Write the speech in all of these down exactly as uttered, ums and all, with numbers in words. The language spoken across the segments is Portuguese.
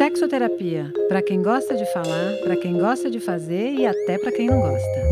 Sexoterapia, para quem gosta de falar, para quem gosta de fazer e até para quem não gosta.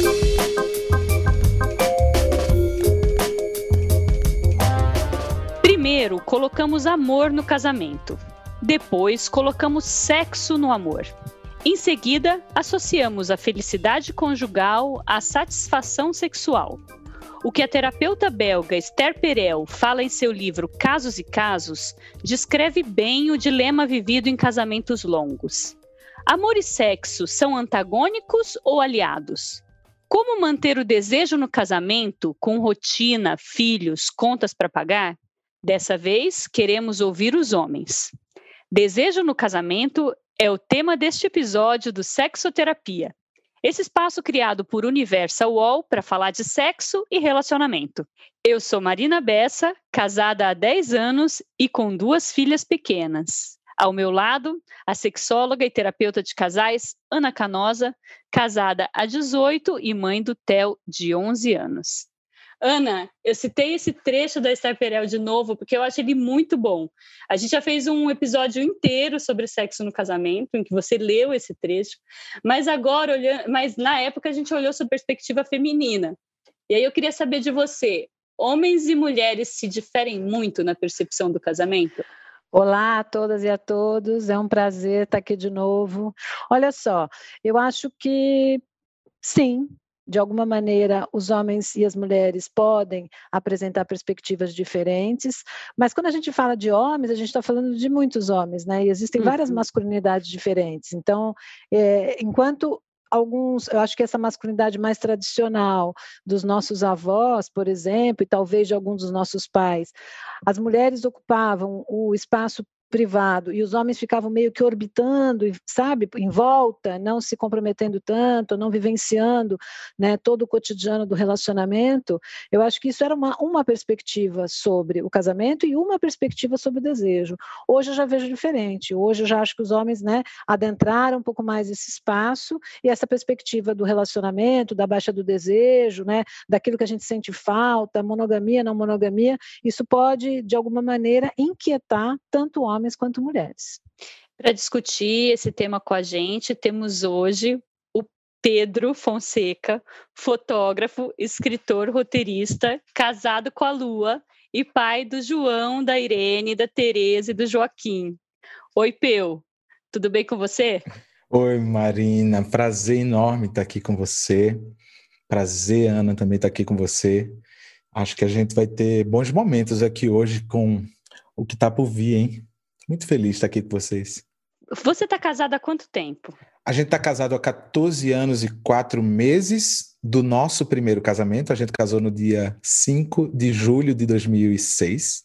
Primeiro, colocamos amor no casamento. Depois, colocamos sexo no amor. Em seguida, associamos a felicidade conjugal à satisfação sexual. O que a terapeuta belga Esther Perel fala em seu livro Casos e Casos descreve bem o dilema vivido em casamentos longos. Amor e sexo são antagônicos ou aliados? Como manter o desejo no casamento com rotina, filhos, contas para pagar? Dessa vez, queremos ouvir os homens. Desejo no casamento é o tema deste episódio do Sexoterapia. Esse espaço criado por Universal U O L para falar de sexo e relacionamento. Eu sou Marina Bessa, casada há dez anos e com duas filhas pequenas. Ao meu lado, a sexóloga e terapeuta de casais, Ana Canosa, casada há dezoito e mãe do Theo, de onze anos. Ana, eu citei esse trecho da Esther Perel de novo porque eu acho ele muito bom. A gente já fez um episódio inteiro sobre sexo no casamento, em que você leu esse trecho, mas agora, olhando, mas na época a gente olhou sob perspectiva feminina. E aí eu queria saber de você, homens e mulheres se diferem muito na percepção do casamento? Olá a todas e a todos, é um prazer estar aqui de novo. Olha só, eu acho que sim, de alguma maneira, os homens e as mulheres podem apresentar perspectivas diferentes, mas quando a gente fala de homens, a gente está falando de muitos homens, né? E existem várias masculinidades diferentes. Então, é, enquanto alguns, eu acho que essa masculinidade mais tradicional dos nossos avós, por exemplo, e talvez de alguns dos nossos pais, as mulheres ocupavam o espaço privado, e os homens ficavam meio que orbitando, sabe, em volta, não se comprometendo tanto, não vivenciando, né, todo o cotidiano do relacionamento. Eu acho que isso era uma, uma perspectiva sobre o casamento e uma perspectiva sobre o desejo. Hoje eu já vejo diferente, hoje eu já acho que os homens, né, adentraram um pouco mais esse espaço, e essa perspectiva do relacionamento, da baixa do desejo, né, daquilo que a gente sente falta, monogamia, não monogamia, isso pode, de alguma maneira, inquietar tanto homens homens quanto mulheres. Para discutir esse tema com a gente, temos hoje o Pedro Fonseca, fotógrafo, escritor, roteirista, casado com a Lua e pai do João, da Irene, da Tereza e do Joaquim. Oi, Peu, tudo bem com você? Oi, Marina, prazer enorme estar aqui com você. Prazer, Ana, também estar aqui com você. Acho que a gente vai ter bons momentos aqui hoje com o que está por vir, hein? Muito feliz de estar aqui com vocês. Você está casado há quanto tempo? A gente está casado há catorze anos e quatro meses do nosso primeiro casamento. A gente casou no dia cinco de julho de dois mil e seis.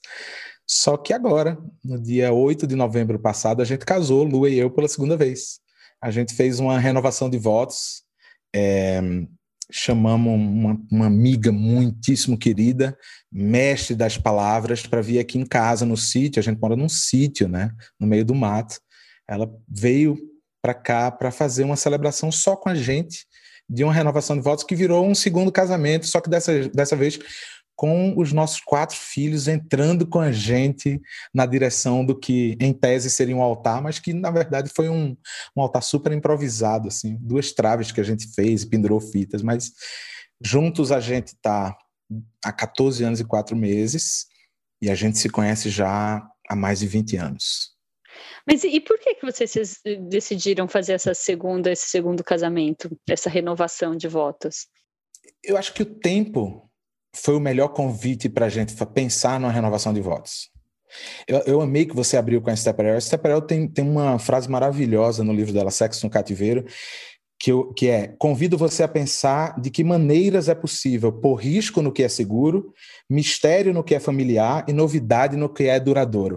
Só que agora, no dia oito de novembro passado, a gente casou, Lua e eu, pela segunda vez. A gente fez uma renovação de votos. É... Chamamos uma, uma amiga muitíssimo querida, mestre das palavras, para vir aqui em casa, no sítio. A gente mora num sítio, né, no meio do mato. Ela veio para cá para fazer uma celebração só com a gente, de uma renovação de votos que virou um segundo casamento, só que dessa, dessa vez com os nossos quatro filhos entrando com a gente na direção do que, em tese, seria um altar, mas que, na verdade, foi um, um altar super improvisado, assim, duas traves que a gente fez e pendurou fitas, mas juntos a gente está há catorze anos e quatro meses e a gente se conhece já há mais de vinte anos. Mas e por que, que vocês decidiram fazer essa segunda, esse segundo casamento, essa renovação de votos? Eu acho que o tempo foi o melhor convite para a gente pensar numa renovação de votos. Eu, eu amei que você abriu com a Esther Perel. A Esther Perel tem, tem uma frase maravilhosa no livro dela, Sexo no Cativeiro, que, eu, que é: convido você a pensar de que maneiras é possível pôr risco no que é seguro, mistério no que é familiar e novidade no que é duradouro.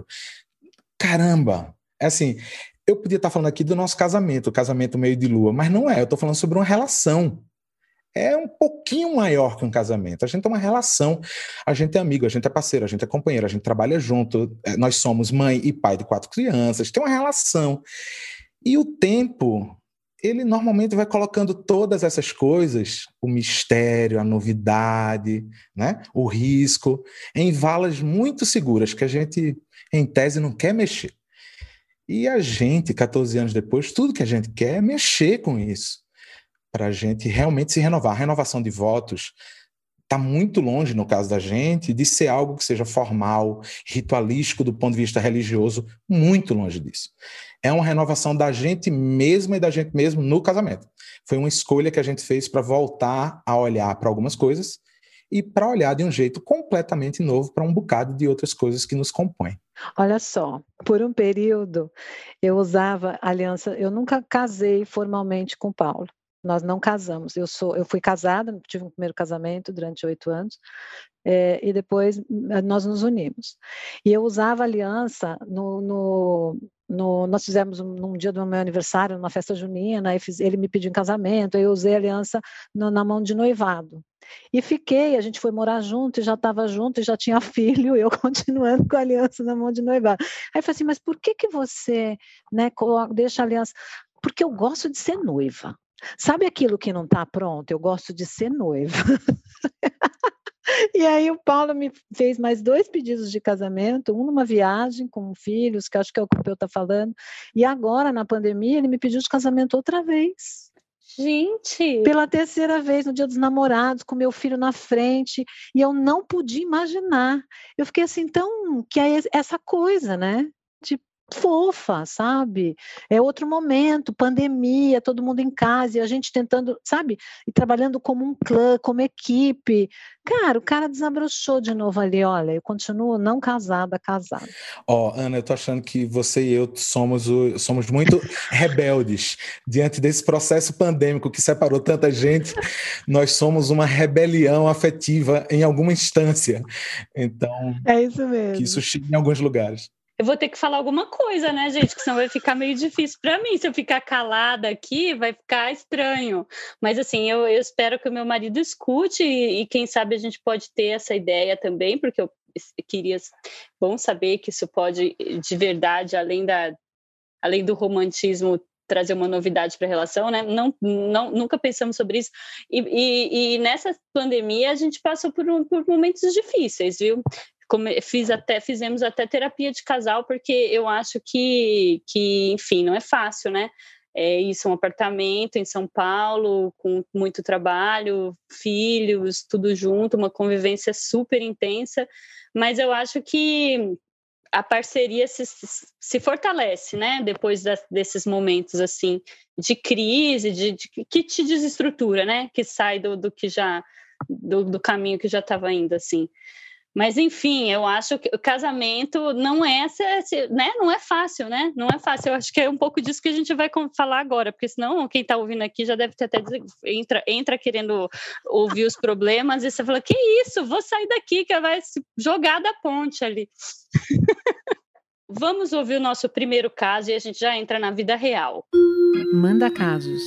Caramba! É assim, eu podia estar falando aqui do nosso casamento, o casamento meio de lua, mas não é, eu estou falando sobre uma relação. É um pouquinho maior que um casamento. A gente tem uma relação, a gente é amigo, a gente é parceiro, a gente é companheiro, a gente trabalha junto, nós somos mãe e pai de quatro crianças, tem uma relação. E o tempo, ele normalmente vai colocando todas essas coisas, o mistério, a novidade, né, o risco, em valas muito seguras que a gente, em tese, não quer mexer. E a gente, catorze anos depois, tudo que a gente quer é mexer com isso, para a gente realmente se renovar. A renovação de votos está muito longe, no caso da gente, de ser algo que seja formal, ritualístico do ponto de vista religioso, muito longe disso. É uma renovação da gente mesma e da gente mesmo no casamento. Foi uma escolha que a gente fez para voltar a olhar para algumas coisas e para olhar de um jeito completamente novo para um bocado de outras coisas que nos compõem. Olha só, por um período eu usava aliança, eu nunca casei formalmente com o Paulo. Nós não casamos, eu, sou, eu fui casada, tive um primeiro casamento durante oito anos, é, e depois nós nos unimos. E eu usava aliança, no, no, no, nós fizemos um, num dia do meu aniversário, numa festa junina, e fiz, ele me pediu em casamento, aí eu usei a aliança no, na mão de noivado. E fiquei, a gente foi morar junto, e já estava junto, e já tinha filho, eu continuando com a aliança na mão de noivado. Aí eu falei assim, mas por que que você, né, deixa a aliança? Porque eu gosto de ser noiva. Sabe aquilo que não está pronto? Eu gosto de ser noiva. E aí o Paulo me fez mais dois pedidos de casamento, um numa viagem com filhos, que acho que é o que o Peu está falando, e agora, na pandemia, ele me pediu de casamento outra vez. Gente! Pela terceira vez, no Dia dos Namorados, com meu filho na frente, e eu não podia imaginar. Eu fiquei assim, então, que é essa coisa, né? Tipo, fofa, sabe? É outro momento, pandemia, todo mundo em casa, e a gente tentando, sabe? E trabalhando como um clã, como equipe. Cara, o cara desabrochou de novo ali, olha, eu continuo não casada, casada. Ó, oh, Ana, eu tô achando que você e eu somos, o, somos muito rebeldes diante desse processo pandêmico que separou tanta gente. Nós somos uma rebelião afetiva em alguma instância. Então, é isso mesmo. Que isso chegue em alguns lugares. Eu vou ter que falar alguma coisa, né, gente? Que senão vai ficar meio difícil para mim. Se eu ficar calada aqui, vai ficar estranho. Mas, assim, eu, eu espero que o meu marido escute e, e, quem sabe, a gente pode ter essa ideia também, porque eu queria... Bom saber que isso pode, de verdade, além, da, além do romantismo, trazer uma novidade para a relação, né? Não, não, nunca pensamos sobre isso. E, e, e nessa pandemia, a gente passou por, um, por momentos difíceis, viu? Fiz até, fizemos até terapia de casal, porque eu acho que, que enfim, não é fácil, né? É isso, um apartamento em São Paulo, com muito trabalho, filhos, tudo junto, uma convivência super intensa, mas eu acho que a parceria se, se fortalece, né? Depois da, desses momentos, assim, de crise, de, de, que te desestrutura, né? Que sai do, do, que já, do, do caminho que já estava indo, assim. Mas, enfim, eu acho que o casamento não é, né? Não é fácil, né? Não é fácil. Eu acho que é um pouco disso que a gente vai falar agora, porque senão quem está ouvindo aqui já deve ter até entra, entra querendo ouvir os problemas e você fala, que isso? Vou sair daqui, que vai se jogar da ponte ali. Vamos ouvir o nosso primeiro caso e a gente já entra na vida real. Manda casos.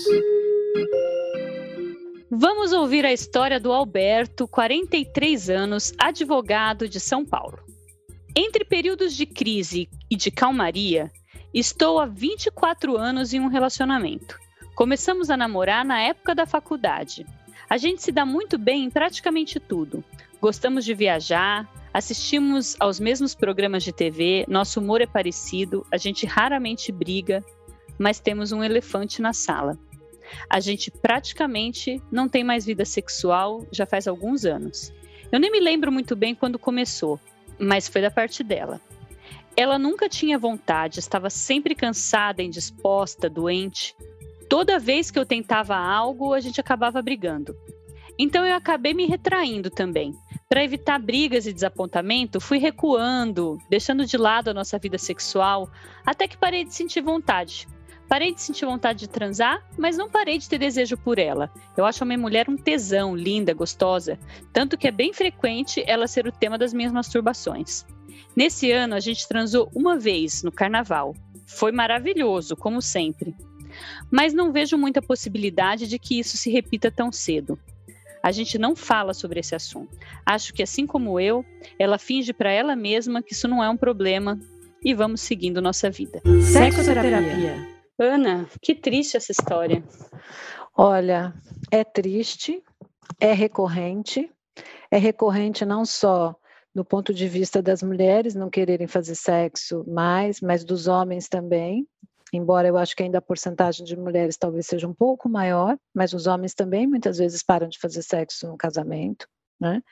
Vamos ouvir a história do Alberto, quarenta e três anos, advogado de São Paulo. Entre períodos de crise e de calmaria, estou há vinte e quatro anos em um relacionamento. Começamos a namorar na época da faculdade. A gente se dá muito bem em praticamente tudo. Gostamos de viajar, assistimos aos mesmos programas de T V, nosso humor é parecido, a gente raramente briga, mas temos um elefante na sala. A gente praticamente não tem mais vida sexual já faz alguns anos. Eu nem me lembro muito bem quando começou, mas foi da parte dela. Ela nunca tinha vontade, estava sempre cansada, indisposta, doente. Toda vez que eu tentava algo, a gente acabava brigando. Então eu acabei me retraindo também. Para evitar brigas e desapontamento, fui recuando, deixando de lado a nossa vida sexual, até que parei de sentir vontade. Parei de sentir vontade de transar, mas não parei de ter desejo por ela. Eu acho a minha mulher um tesão, linda, gostosa, tanto que é bem frequente ela ser o tema das minhas masturbações. Nesse ano, a gente transou uma vez, no carnaval. Foi maravilhoso, como sempre. Mas não vejo muita possibilidade de que isso se repita tão cedo. A gente não fala sobre esse assunto. Acho que, assim como eu, ela finge para ela mesma que isso não é um problema e vamos seguindo nossa vida. Sexoterapia. Ana, que triste essa história. Olha, é triste, é recorrente, é recorrente não só do ponto de vista das mulheres não quererem fazer sexo mais, mas dos homens também, embora eu acho que ainda a porcentagem de mulheres talvez seja um pouco maior, mas os homens também muitas vezes param de fazer sexo no casamento, né?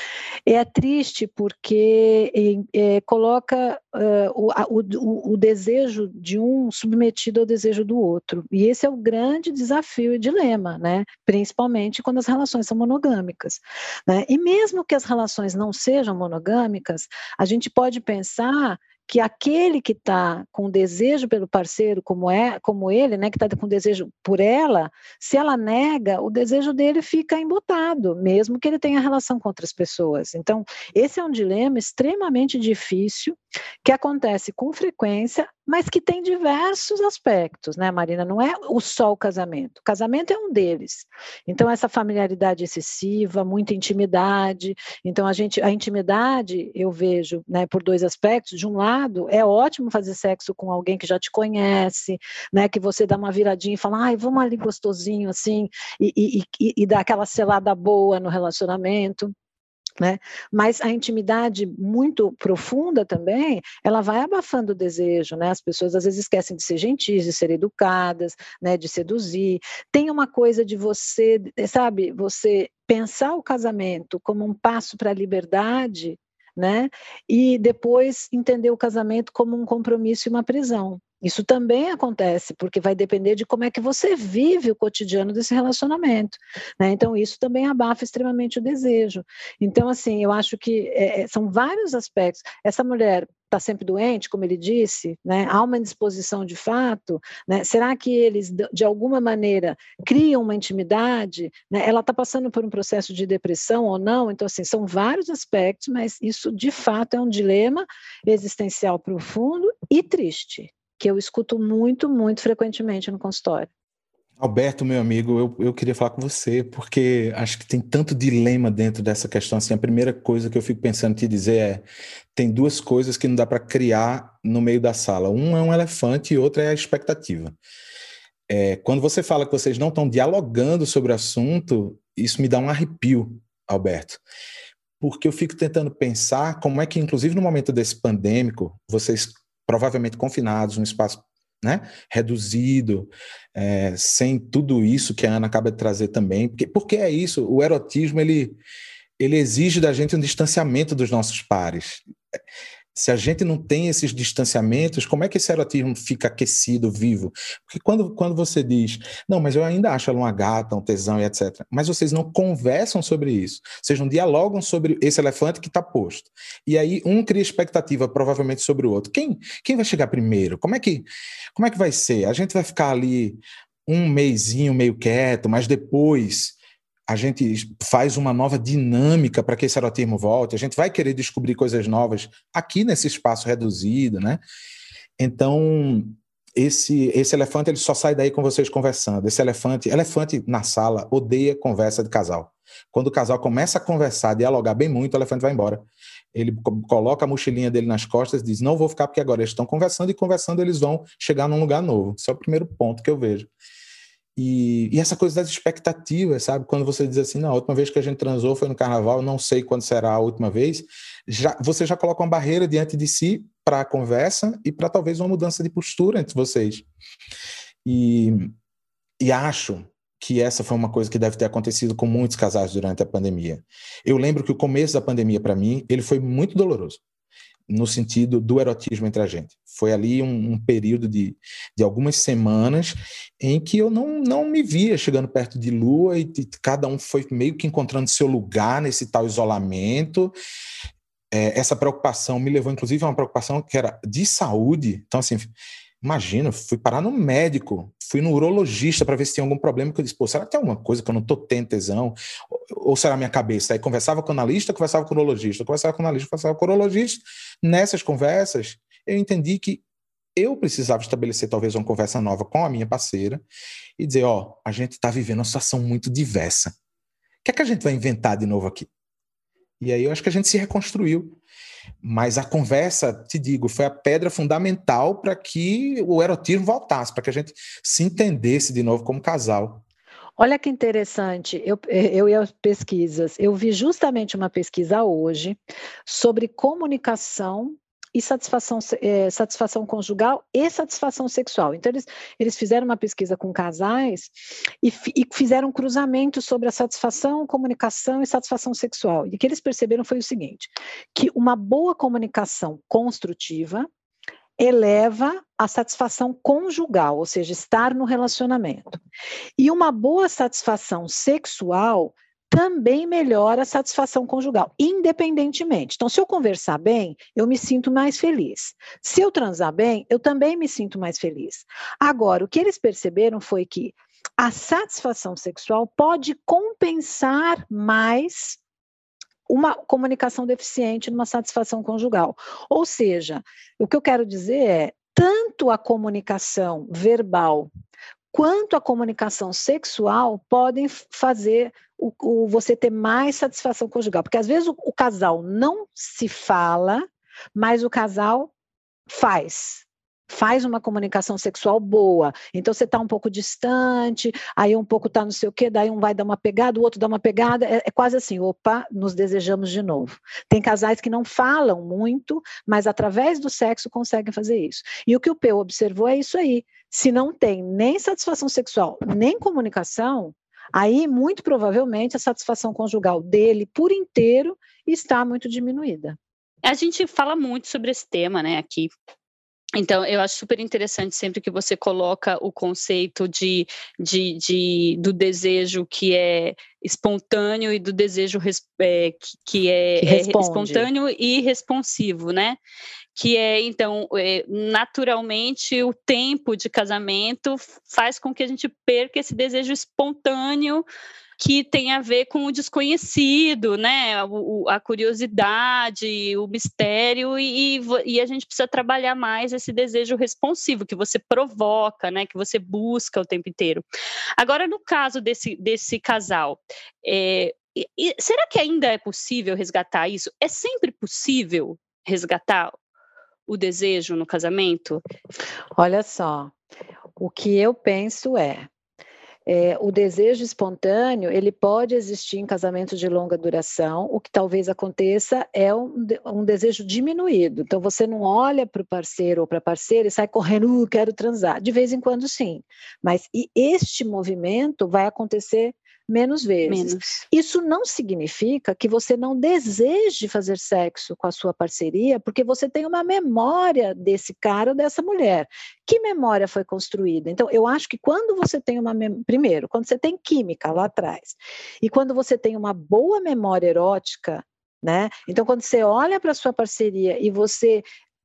É triste porque é, é, coloca uh, o, o, o desejo de um submetido ao desejo do outro, e esse é o grande desafio e dilema, né? Principalmente quando as relações são monogâmicas, né? E mesmo que as relações não sejam monogâmicas, a gente pode pensar que aquele que está com desejo pelo parceiro, como, é, como ele, né, que está com desejo por ela, se ela nega, o desejo dele fica embotado, mesmo que ele tenha relação com outras pessoas. Então, esse é um dilema extremamente difícil, que acontece com frequência, mas que tem diversos aspectos, né, Marina? Não é o só o casamento. O casamento é um deles. Então, essa familiaridade excessiva, muita intimidade. Então, a gente, a intimidade, eu vejo, né, por dois aspectos. De um lado, é ótimo fazer sexo com alguém que já te conhece, né, que você dá uma viradinha e fala, ai, vamos ali gostosinho, assim, e, e, e, e dá aquela selada boa no relacionamento. Né? Mas a intimidade muito profunda também, ela vai abafando o desejo, né? As pessoas às vezes esquecem de ser gentis, de ser educadas, né? De seduzir. Tem uma coisa de você, sabe, você pensar o casamento como um passo para a liberdade, né? E depois entender o casamento como um compromisso e uma prisão. Isso também acontece, porque vai depender de como é que você vive o cotidiano desse relacionamento, né? Então, isso também abafa extremamente o desejo. Então, assim, eu acho que é, são vários aspectos. Essa mulher está sempre doente, como ele disse, né? Há uma indisposição de fato, né? Será que eles, de alguma maneira, criam uma intimidade? Né? Ela está passando por um processo de depressão ou não? Então, assim, são vários aspectos, mas isso, de fato, é um dilema existencial profundo e triste, que eu escuto muito, muito frequentemente no consultório. Alberto, meu amigo, eu, eu queria falar com você, porque acho que tem tanto dilema dentro dessa questão. Assim, a primeira coisa que eu fico pensando em te dizer é, tem duas coisas que não dá para criar no meio da sala. Um é um elefante e outra é a expectativa. É, quando você fala que vocês não estão dialogando sobre o assunto, isso me dá um arrepio, Alberto. Porque eu fico tentando pensar como é que, inclusive no momento desse pandêmico, vocês provavelmente confinados num espaço, né, reduzido, é, sem tudo isso que a Ana acaba de trazer também, porque, porque é isso, o erotismo ele, ele exige da gente um distanciamento dos nossos pares. Se a gente não tem esses distanciamentos, como é que esse erotismo fica aquecido, vivo? Porque quando, quando você diz, não, mas eu ainda acho ela uma gata, um tesão e etcétera, mas vocês não conversam sobre isso, vocês não dialogam sobre esse elefante que está posto. E aí um cria expectativa provavelmente sobre o outro. Quem, quem vai chegar primeiro? Como é que, como é que vai ser? A gente vai ficar ali um mesinho meio quieto, mas depois a gente faz uma nova dinâmica para que esse erotismo volte, a gente vai querer descobrir coisas novas aqui nesse espaço reduzido, né? Então, esse, esse elefante ele só sai daí com vocês conversando. Esse elefante, elefante na sala odeia conversa de casal. Quando o casal começa a conversar, dialogar bem muito, o elefante vai embora. Ele coloca a mochilinha dele nas costas e diz, não vou ficar porque agora eles estão conversando e conversando eles vão chegar num lugar novo. Esse é o primeiro ponto que eu vejo. E, e essa coisa das expectativas, sabe? Quando você diz assim, não, a última vez que a gente transou foi no carnaval, não sei quando será a última vez, já, você já coloca uma barreira diante de si para a conversa e para talvez uma mudança de postura entre vocês. E, e acho que essa foi uma coisa que deve ter acontecido com muitos casais durante a pandemia. Eu lembro que o começo da pandemia, para mim, ele foi muito doloroso, no sentido do erotismo entre a gente. Foi ali um, um período de, de algumas semanas em que eu não, não me via chegando perto de Lua e, e cada um foi meio que encontrando seu lugar nesse tal isolamento. É, essa preocupação me levou, inclusive, a uma preocupação que era de saúde. Então, assim, imagina, fui parar no médico, fui no urologista para ver se tinha algum problema, que eu disse, pô, será que tem alguma coisa que eu não estou tendo tesão? Ou, ou será minha cabeça? Aí conversava com o analista, conversava com o urologista, conversava com o analista, conversava com o urologista. Nessas conversas, eu entendi que eu precisava estabelecer talvez uma conversa nova com a minha parceira e dizer, ó, a gente está vivendo uma situação muito diversa. O que é que a gente vai inventar de novo aqui? E aí eu acho que a gente se reconstruiu. Mas a conversa, te digo, foi a pedra fundamental para que o erotismo voltasse, para que a gente se entendesse de novo como casal. Olha que interessante, eu, eu e as pesquisas, eu vi justamente uma pesquisa hoje sobre comunicação e satisfação, é, satisfação conjugal e satisfação sexual. Então, eles, eles fizeram uma pesquisa com casais e, e fizeram um cruzamento sobre a satisfação, comunicação e satisfação sexual. E o que eles perceberam foi o seguinte, que uma boa comunicação construtiva eleva a satisfação conjugal, ou seja, estar no relacionamento. E uma boa satisfação sexual também melhora a satisfação conjugal, independentemente. Então, se eu conversar bem, eu me sinto mais feliz. Se eu transar bem, eu também me sinto mais feliz. Agora, o que eles perceberam foi que a satisfação sexual pode compensar mais uma comunicação deficiente numa satisfação conjugal. Ou seja, o que eu quero dizer é, tanto a comunicação verbal quanto a comunicação sexual podem fazer o, o, você ter mais satisfação conjugal. Porque às vezes o, o casal não se fala, mas o casal faz. Faz uma comunicação sexual boa, então você está um pouco distante, aí um pouco está não sei o quê, daí um vai dar uma pegada, o outro dá uma pegada, é, é quase assim, opa, nos desejamos de novo. Tem casais que não falam muito, mas através do sexo conseguem fazer isso. E o que o Peu observou é isso aí, se não tem nem satisfação sexual, nem comunicação, aí muito provavelmente a satisfação conjugal dele por inteiro está muito diminuída. A gente fala muito sobre esse tema, né, aqui. Então, eu acho super interessante sempre que você coloca o conceito de, de, de, do desejo que é espontâneo e do desejo é, que, que é, que é espontâneo e responsivo, né? Que é, então, é, naturalmente, o tempo de casamento faz com que a gente perca esse desejo espontâneo que tem a ver com o desconhecido, né? O, a curiosidade, o mistério, e, e a gente precisa trabalhar mais esse desejo responsivo, que você provoca, né? Que você busca o tempo inteiro. Agora, no caso desse, desse casal, é, e, será que ainda é possível resgatar isso? É sempre possível resgatar o desejo no casamento? Olha só, o que eu penso é, É, o desejo espontâneo, ele pode existir em casamento de longa duração, o que talvez aconteça é um, um desejo diminuído, então você não olha para o parceiro ou para a parceira e sai correndo, uh, quero transar, de vez em quando sim, mas e este movimento vai acontecer menos vezes. Menos. Isso não significa que você não deseje fazer sexo com a sua parceria, porque você tem uma memória desse cara ou dessa mulher. Que memória foi construída? Então, eu acho que quando você tem uma... Mem... Primeiro, quando você tem química lá atrás, e quando você tem uma boa memória erótica, né? Então, quando você olha para a sua parceria e você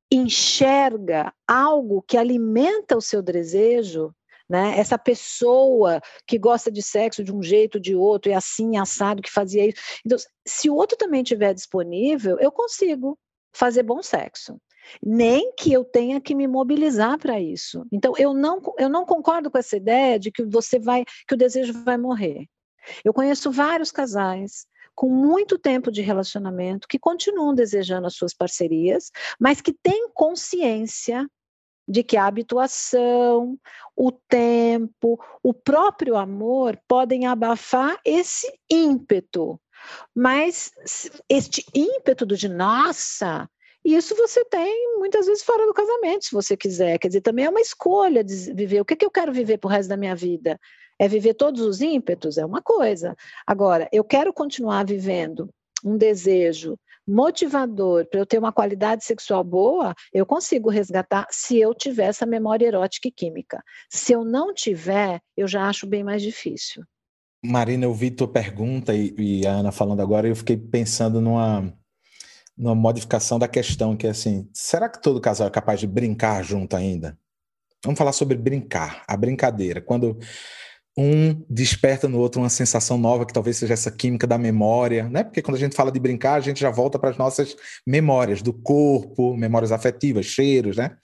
enxerga algo que alimenta o seu desejo, né? Essa pessoa que gosta de sexo de um jeito ou de outro, e assim, assado, que fazia isso. Então, se o outro também estiver disponível, eu consigo fazer bom sexo. Nem que eu tenha que me mobilizar para isso. Então, eu não, eu não concordo com essa ideia de que você vai, que o desejo vai morrer. Eu conheço vários casais com muito tempo de relacionamento que continuam desejando as suas parcerias, mas que têm consciência de que a habituação, o tempo, o próprio amor podem abafar esse ímpeto. Mas este ímpeto do de nossa, isso você tem muitas vezes fora do casamento, se você quiser. Quer dizer, também é uma escolha de viver. O que, que eu quero viver pro resto da minha vida? É viver todos os ímpetos? É uma coisa. Agora, eu quero continuar vivendo um desejo motivador para eu ter uma qualidade sexual boa, eu consigo resgatar se eu tiver essa memória erótica e química. Se eu não tiver, eu já acho bem mais difícil. Marina, eu vi tua pergunta e, e a Ana falando agora, e eu fiquei pensando numa, numa modificação da questão, que é assim, será que todo casal é capaz de brincar junto ainda? Vamos falar sobre brincar, a brincadeira, quando um desperta no outro uma sensação nova, que talvez seja essa química da memória, né? Porque quando a gente fala de brincar, a gente já volta para as nossas memórias do corpo, memórias afetivas, cheiros, né?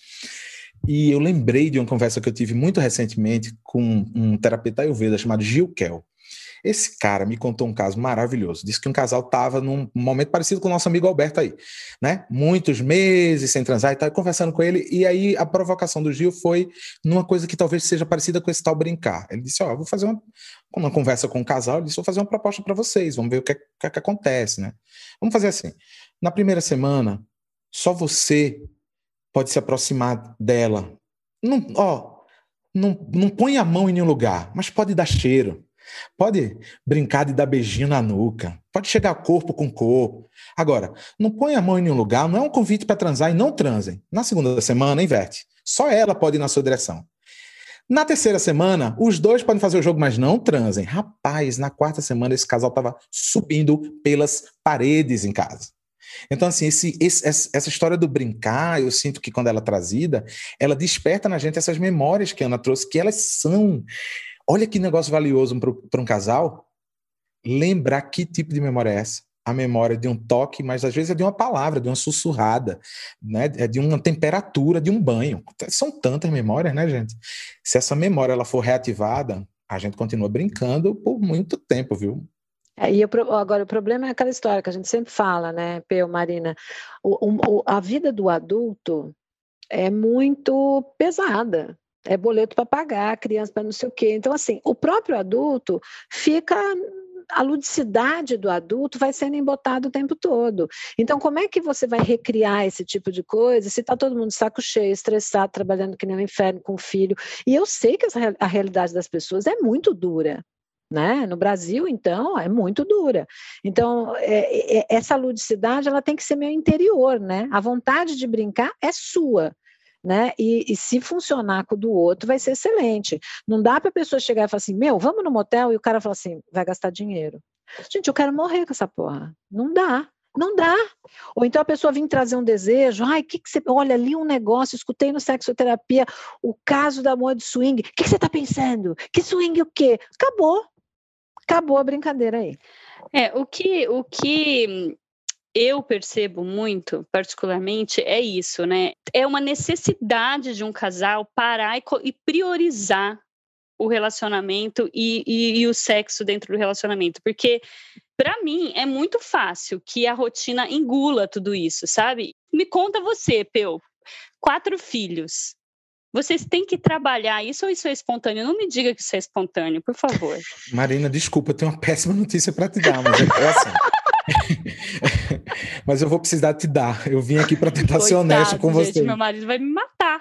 E eu lembrei de uma conversa que eu tive muito recentemente com um terapeuta ayurveda chamado Gil Kell. Esse cara me contou um caso maravilhoso. Disse que um casal estava num momento parecido com o nosso amigo Alberto aí, né? Muitos meses sem transar e tal, conversando com ele, e aí a provocação do Gil foi numa coisa que talvez seja parecida com esse tal brincar. Ele disse, ó, oh, vou fazer uma, uma conversa com o casal, ele disse, vou fazer uma proposta para vocês, vamos ver o que, é, que, é que acontece, né? Vamos fazer assim, na primeira semana, só você pode se aproximar dela. Não, ó, não, não põe a mão em nenhum lugar, mas pode dar cheiro. Pode brincar de dar beijinho na nuca. Pode chegar corpo com corpo. Agora, não põe a mão em nenhum lugar, não é um convite para transar e não transem. Na segunda semana, inverte. Só ela pode ir na sua direção. Na terceira semana, os dois podem fazer o jogo, mas não transem. Rapaz, na quarta semana, esse casal estava subindo pelas paredes em casa. Então, assim, esse, esse, essa história do brincar, eu sinto que quando ela é trazida, ela desperta na gente essas memórias que a Ana trouxe, que elas são... Olha que negócio valioso para um casal, lembrar que tipo de memória é essa. A memória de um toque, mas às vezes é de uma palavra, de uma sussurrada, né? É de uma temperatura, de um banho. São tantas memórias, né, gente? Se essa memória ela for reativada, a gente continua brincando por muito tempo, viu? É, e eu, agora, o problema é aquela história que a gente sempre fala, né, Peu, Marina? O, o, a vida do adulto é muito pesada. É boleto para pagar, criança para não sei o quê. Então, assim, o próprio adulto fica... A ludicidade do adulto vai sendo embotada o tempo todo. Então, como é que você vai recriar esse tipo de coisa se está todo mundo de saco cheio, estressado, trabalhando que nem um inferno com o filho? E eu sei que essa, a realidade das pessoas é muito dura. Né? No Brasil, então, é muito dura. Então, é, é, essa ludicidade ela tem que ser meio interior, né? A vontade de brincar é sua. Né? E, e se funcionar com o do outro, vai ser excelente. Não dá para a pessoa chegar e falar assim, meu, vamos no motel, e o cara fala assim, vai gastar dinheiro. Gente, eu quero morrer com essa porra. Não dá, não dá. Ou então a pessoa vem trazer um desejo, ai, que que você... olha ali um negócio, escutei no sexoterapia o caso da moda de swing, o que, que você está pensando? Que swing o quê? Acabou, acabou a brincadeira aí. É, o que... O que... eu percebo muito, particularmente, é isso, né? É uma necessidade de um casal parar e, e priorizar o relacionamento e, e, e o sexo dentro do relacionamento, porque para mim é muito fácil que a rotina engula tudo isso, sabe? Me conta você, Peu, quatro filhos. Vocês têm que trabalhar isso ou isso é espontâneo? Não me diga que isso é espontâneo, por favor. Marina, desculpa, eu tenho uma péssima notícia para te dar, mas é assim. Mas eu vou precisar te dar. Eu vim aqui para tentar Coitado, ser honesto com gente, você. Meu marido vai me matar.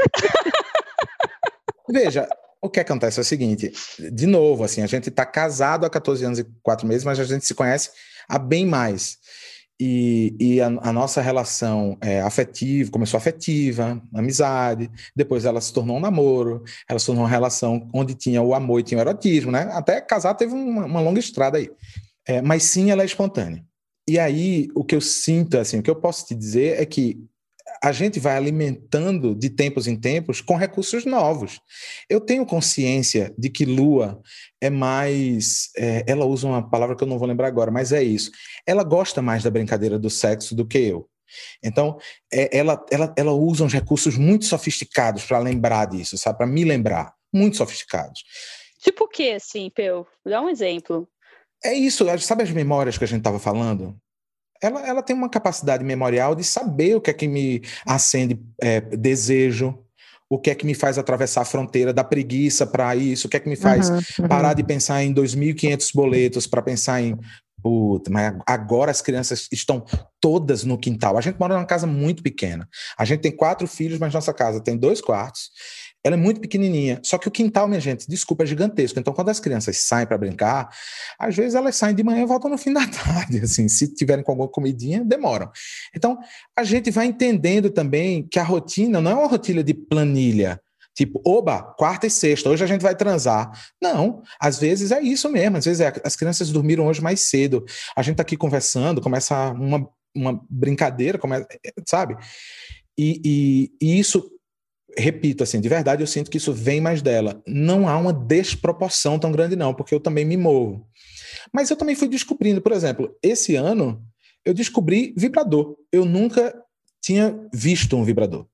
Veja, o que acontece é o seguinte, de novo, assim, a gente está casado há catorze anos e quatro meses, mas a gente se conhece há bem mais. E, e a, a nossa relação é, afetiva, começou afetiva, amizade, depois ela se tornou um namoro, ela se tornou uma relação onde tinha o amor e tinha o erotismo, né? Até casar teve uma, uma longa estrada aí. É, mas sim, ela é espontânea. E aí, o que eu sinto, assim, o que eu posso te dizer é que a gente vai alimentando de tempos em tempos com recursos novos. Eu tenho consciência de que Lua é mais... É, ela usa uma palavra que eu não vou lembrar agora, mas é isso. Ela gosta mais da brincadeira do sexo do que eu. Então, é, ela, ela, ela usa uns recursos muito sofisticados para lembrar disso, sabe? Para me lembrar. Muito sofisticados. Tipo o quê, assim, Peu? Dá um exemplo. É isso, sabe as memórias que a gente estava falando? Ela, ela tem uma capacidade memorial de saber o que é que me acende é, desejo, o que é que me faz atravessar a fronteira da preguiça para isso, o que é que me faz uhum, uhum. parar de pensar em dois mil e quinhentos boletos para pensar em, puta, mas agora as crianças estão todas no quintal. A gente mora numa casa muito pequena. A gente tem quatro filhos, mas nossa casa tem dois quartos. Ela é muito pequenininha, só que o quintal, minha gente, desculpa, é gigantesco. Então, quando as crianças saem para brincar, às vezes elas saem de manhã e voltam no fim da tarde, assim, se tiverem com alguma comidinha, demoram. Então, a gente vai entendendo também que a rotina não é uma rotina de planilha, tipo, oba, quarta e sexta, hoje a gente vai transar. Não, às vezes é isso mesmo, às vezes é, as crianças dormiram hoje mais cedo, a gente tá aqui conversando, começa uma, uma brincadeira, começa, sabe? E, e, e isso... Repito, assim, de verdade eu sinto que isso vem mais dela. Não há uma desproporção tão grande não, porque eu também me movo. Mas eu também fui descobrindo, por exemplo, esse ano eu descobri vibrador. Eu nunca tinha visto um vibrador.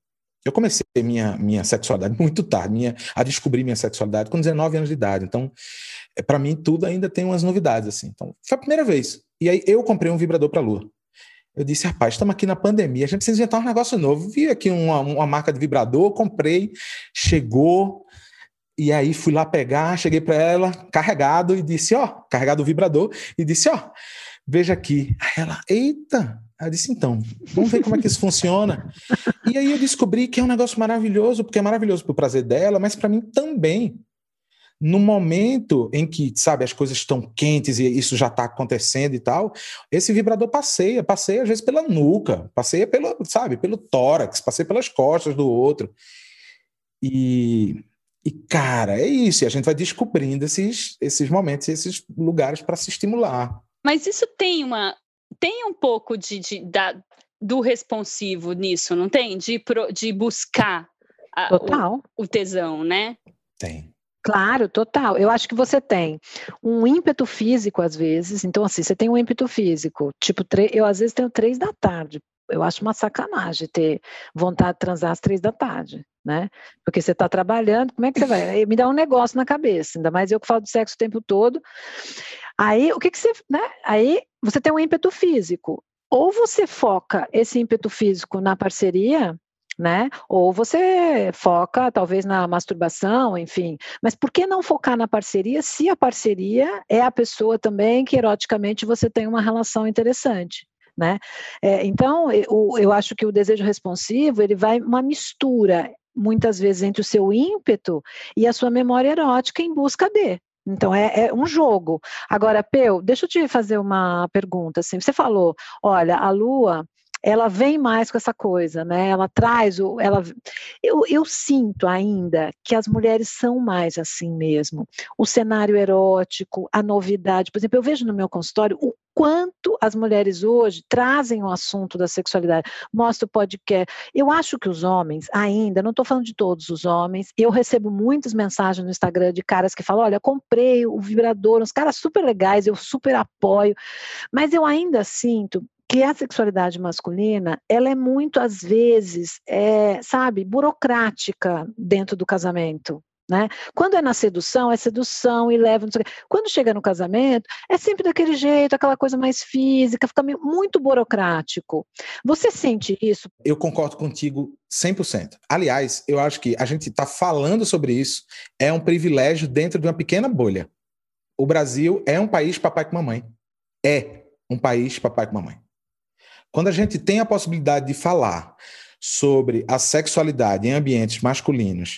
Eu comecei minha, minha sexualidade muito tarde, minha, a descobrir minha sexualidade com dezenove anos de idade. Então, para mim, tudo ainda tem umas novidades, assim. Então, foi a primeira vez. E aí, eu comprei um vibrador para a Lua. Eu disse, rapaz, estamos aqui na pandemia, a gente precisa inventar um negócio novo. Vi aqui uma, uma marca de vibrador, comprei, chegou, e aí fui lá pegar, cheguei para ela, carregado, e disse, ó, carregado o vibrador, e disse, ó, veja aqui. Aí ela, eita! Aí eu disse, então, vamos ver como é que isso funciona. E aí eu descobri que é um negócio maravilhoso, porque é maravilhoso pro prazer dela, mas para mim também. No momento em que, sabe, as coisas estão quentes e isso já está acontecendo e tal, esse vibrador passeia, passeia às vezes pela nuca, passeia pelo, sabe, pelo tórax, passeia pelas costas do outro. E, e cara, é isso, e a gente vai descobrindo esses, esses momentos, esses lugares para se estimular. Mas isso tem uma, tem um pouco de, de, da, do responsivo nisso, não tem? De, de buscar a, Total. O, o tesão, né? Tem. Claro, total. Eu acho que você tem um ímpeto físico, às vezes. Então, assim, você tem um ímpeto físico. Tipo, eu às vezes tenho três da tarde. Eu acho uma sacanagem ter vontade de transar às três da tarde, né? Porque você está trabalhando, como é que você vai? Me dá um negócio na cabeça, ainda mais eu que falo de sexo o tempo todo. Aí, o que que você, né? Aí, você tem um ímpeto físico. Ou você foca esse ímpeto físico na parceria, né? Ou você foca talvez na masturbação, enfim, mas por que não focar na parceria se a parceria é a pessoa também que eroticamente você tem uma relação interessante, né? É, então eu, eu acho que o desejo responsivo, ele vai uma mistura muitas vezes entre o seu ímpeto e a sua memória erótica em busca de. Então, é, é um jogo. Agora, Peu, deixa eu te fazer uma pergunta, assim, você falou, olha, a Lua, ela vem mais com essa coisa, né? Ela traz o, ela, eu, eu sinto ainda que as mulheres são mais assim mesmo. O cenário erótico, a novidade, por exemplo, eu vejo no meu consultório o quanto as mulheres hoje trazem o assunto da sexualidade, mostra o podcast. Eu acho que os homens ainda, não estou falando de todos os homens, eu recebo muitas mensagens no Instagram de caras que falam, olha, comprei o vibrador, uns caras super legais, eu super apoio, mas eu ainda sinto que a sexualidade masculina, ela é muito, às vezes, é, sabe, burocrática dentro do casamento, né? Quando é na sedução, é sedução e leva, não sei o quê. Quando chega no casamento, é sempre daquele jeito, aquela coisa mais física, fica muito burocrático. Você sente isso? Eu concordo contigo cem por cento. Aliás, eu acho que a gente está falando sobre isso, é um privilégio dentro de uma pequena bolha. O Brasil é um país papai com mamãe. É um país papai com mamãe. Quando a gente tem a possibilidade de falar sobre a sexualidade em ambientes masculinos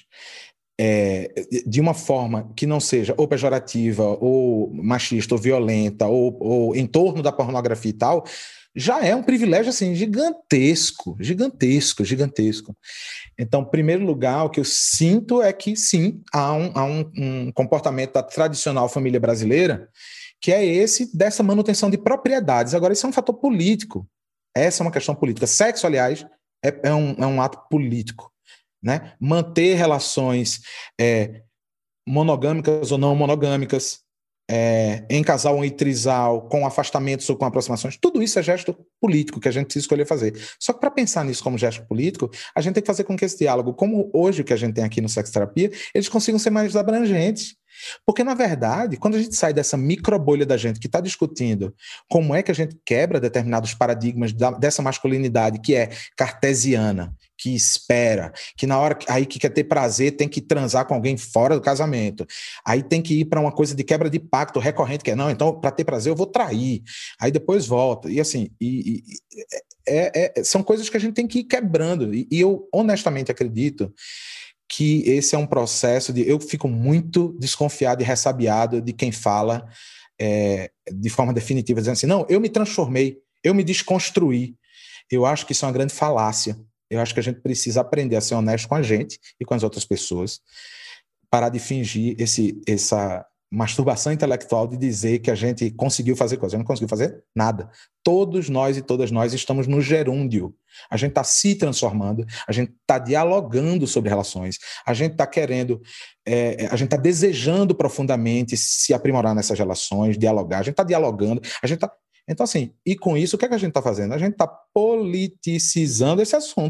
é, de uma forma que não seja ou pejorativa, ou machista, ou violenta, ou, ou em torno da pornografia e tal, já é um privilégio assim, gigantesco, gigantesco, gigantesco. Então, em primeiro lugar, o que eu sinto é que sim, há um, há um, um comportamento da tradicional família brasileira que é esse dessa manutenção de propriedades. Agora, isso é um fator político. Essa é uma questão política. Sexo, aliás, é, é, um, é um ato político, né? Manter relações é, monogâmicas ou não monogâmicas, é, em casal ou em trisal, com afastamentos ou com aproximações, tudo isso é gesto político que a gente precisa escolher fazer. Só que para pensar nisso como gesto político, a gente tem que fazer com que esse diálogo, como hoje que a gente tem aqui no Sexterapia, eles consigam ser mais abrangentes. Porque, na verdade, quando a gente sai dessa microbolha da gente que está discutindo como é que a gente quebra determinados paradigmas da, dessa masculinidade que é cartesiana, que espera, que na hora aí que quer ter prazer tem que transar com alguém fora do casamento, aí tem que ir para uma coisa de quebra de pacto recorrente, que é, não, então para ter prazer eu vou trair, aí depois volta, e assim, e, e, é, é, são coisas que a gente tem que ir quebrando, e, e eu honestamente acredito que esse é um processo de... Eu fico muito desconfiado e ressabiado de quem fala é, de forma definitiva, dizendo assim, não, eu me transformei, eu me desconstruí. Eu acho que isso é uma grande falácia. Eu acho que a gente precisa aprender a ser honesto com a gente e com as outras pessoas, parar de fingir esse, essa masturbação intelectual de dizer que a gente conseguiu fazer coisas. A gente não conseguiu fazer nada. Todos nós e todas nós estamos no gerúndio. A gente está se transformando, a gente está dialogando sobre relações, a gente está querendo, é, a gente está desejando profundamente se aprimorar nessas relações, dialogar, a gente está dialogando, a gente está... Então, assim, e com isso, o que, é que a gente está fazendo? A gente está politicizando esse assunto.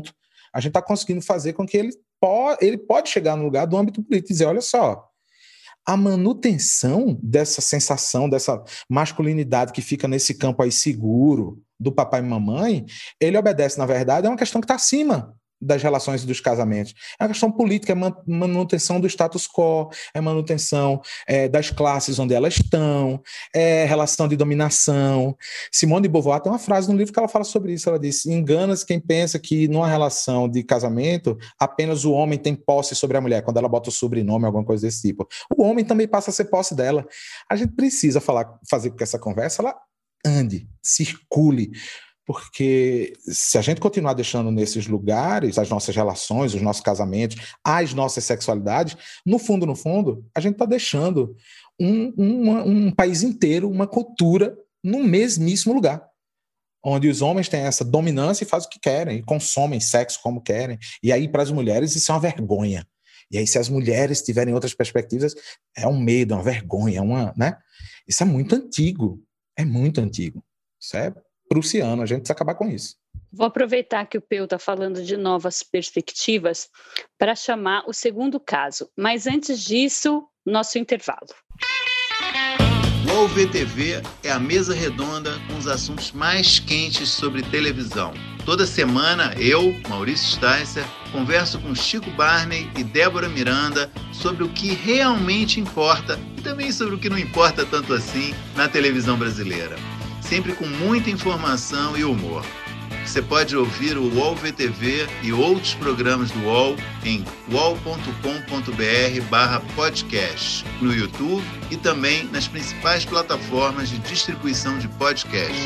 A gente está conseguindo fazer com que ele, po- ele pode chegar no lugar do âmbito político e dizer, olha só, a manutenção dessa sensação, dessa masculinidade que fica nesse campo aí seguro do papai e mamãe, ele obedece, na verdade, a uma questão que está acima das relações e dos casamentos. É uma questão política, é manutenção do status quo, é manutenção é, das classes onde elas estão, é relação de dominação. Simone de Beauvoir tem uma frase no livro que ela fala sobre isso, ela diz, engana-se quem pensa que numa relação de casamento apenas o homem tem posse sobre a mulher, quando ela bota o sobrenome, alguma coisa desse tipo. O homem também passa a ser posse dela. A gente precisa falar, fazer com que essa conversa ela ande, circule, porque se a gente continuar deixando nesses lugares as nossas relações, os nossos casamentos, as nossas sexualidades, no fundo, no fundo, a gente está deixando um, uma, um país inteiro, uma cultura no mesmíssimo lugar, onde os homens têm essa dominância e fazem o que querem, e consomem sexo como querem, e aí para as mulheres isso é uma vergonha. E aí se as mulheres tiverem outras perspectivas, é um medo, é uma vergonha, é uma, né? Isso é muito antigo, é muito antigo, isso é prussiano, a gente precisa acabar com isso. Vou aproveitar que o Peu está falando de novas perspectivas para chamar o segundo caso. Mas antes disso, nosso intervalo. O U O L V T V é a mesa redonda com os assuntos mais quentes sobre televisão. Toda semana, eu, Maurício Sticer, converso com Chico Barney e Débora Miranda sobre o que realmente importa e também sobre o que não importa tanto assim na televisão brasileira. Sempre com muita informação e humor. Você pode ouvir o U O L V T V e outros programas do U O L em uol ponto com ponto br barra podcast, no YouTube e também nas principais plataformas de distribuição de podcasts.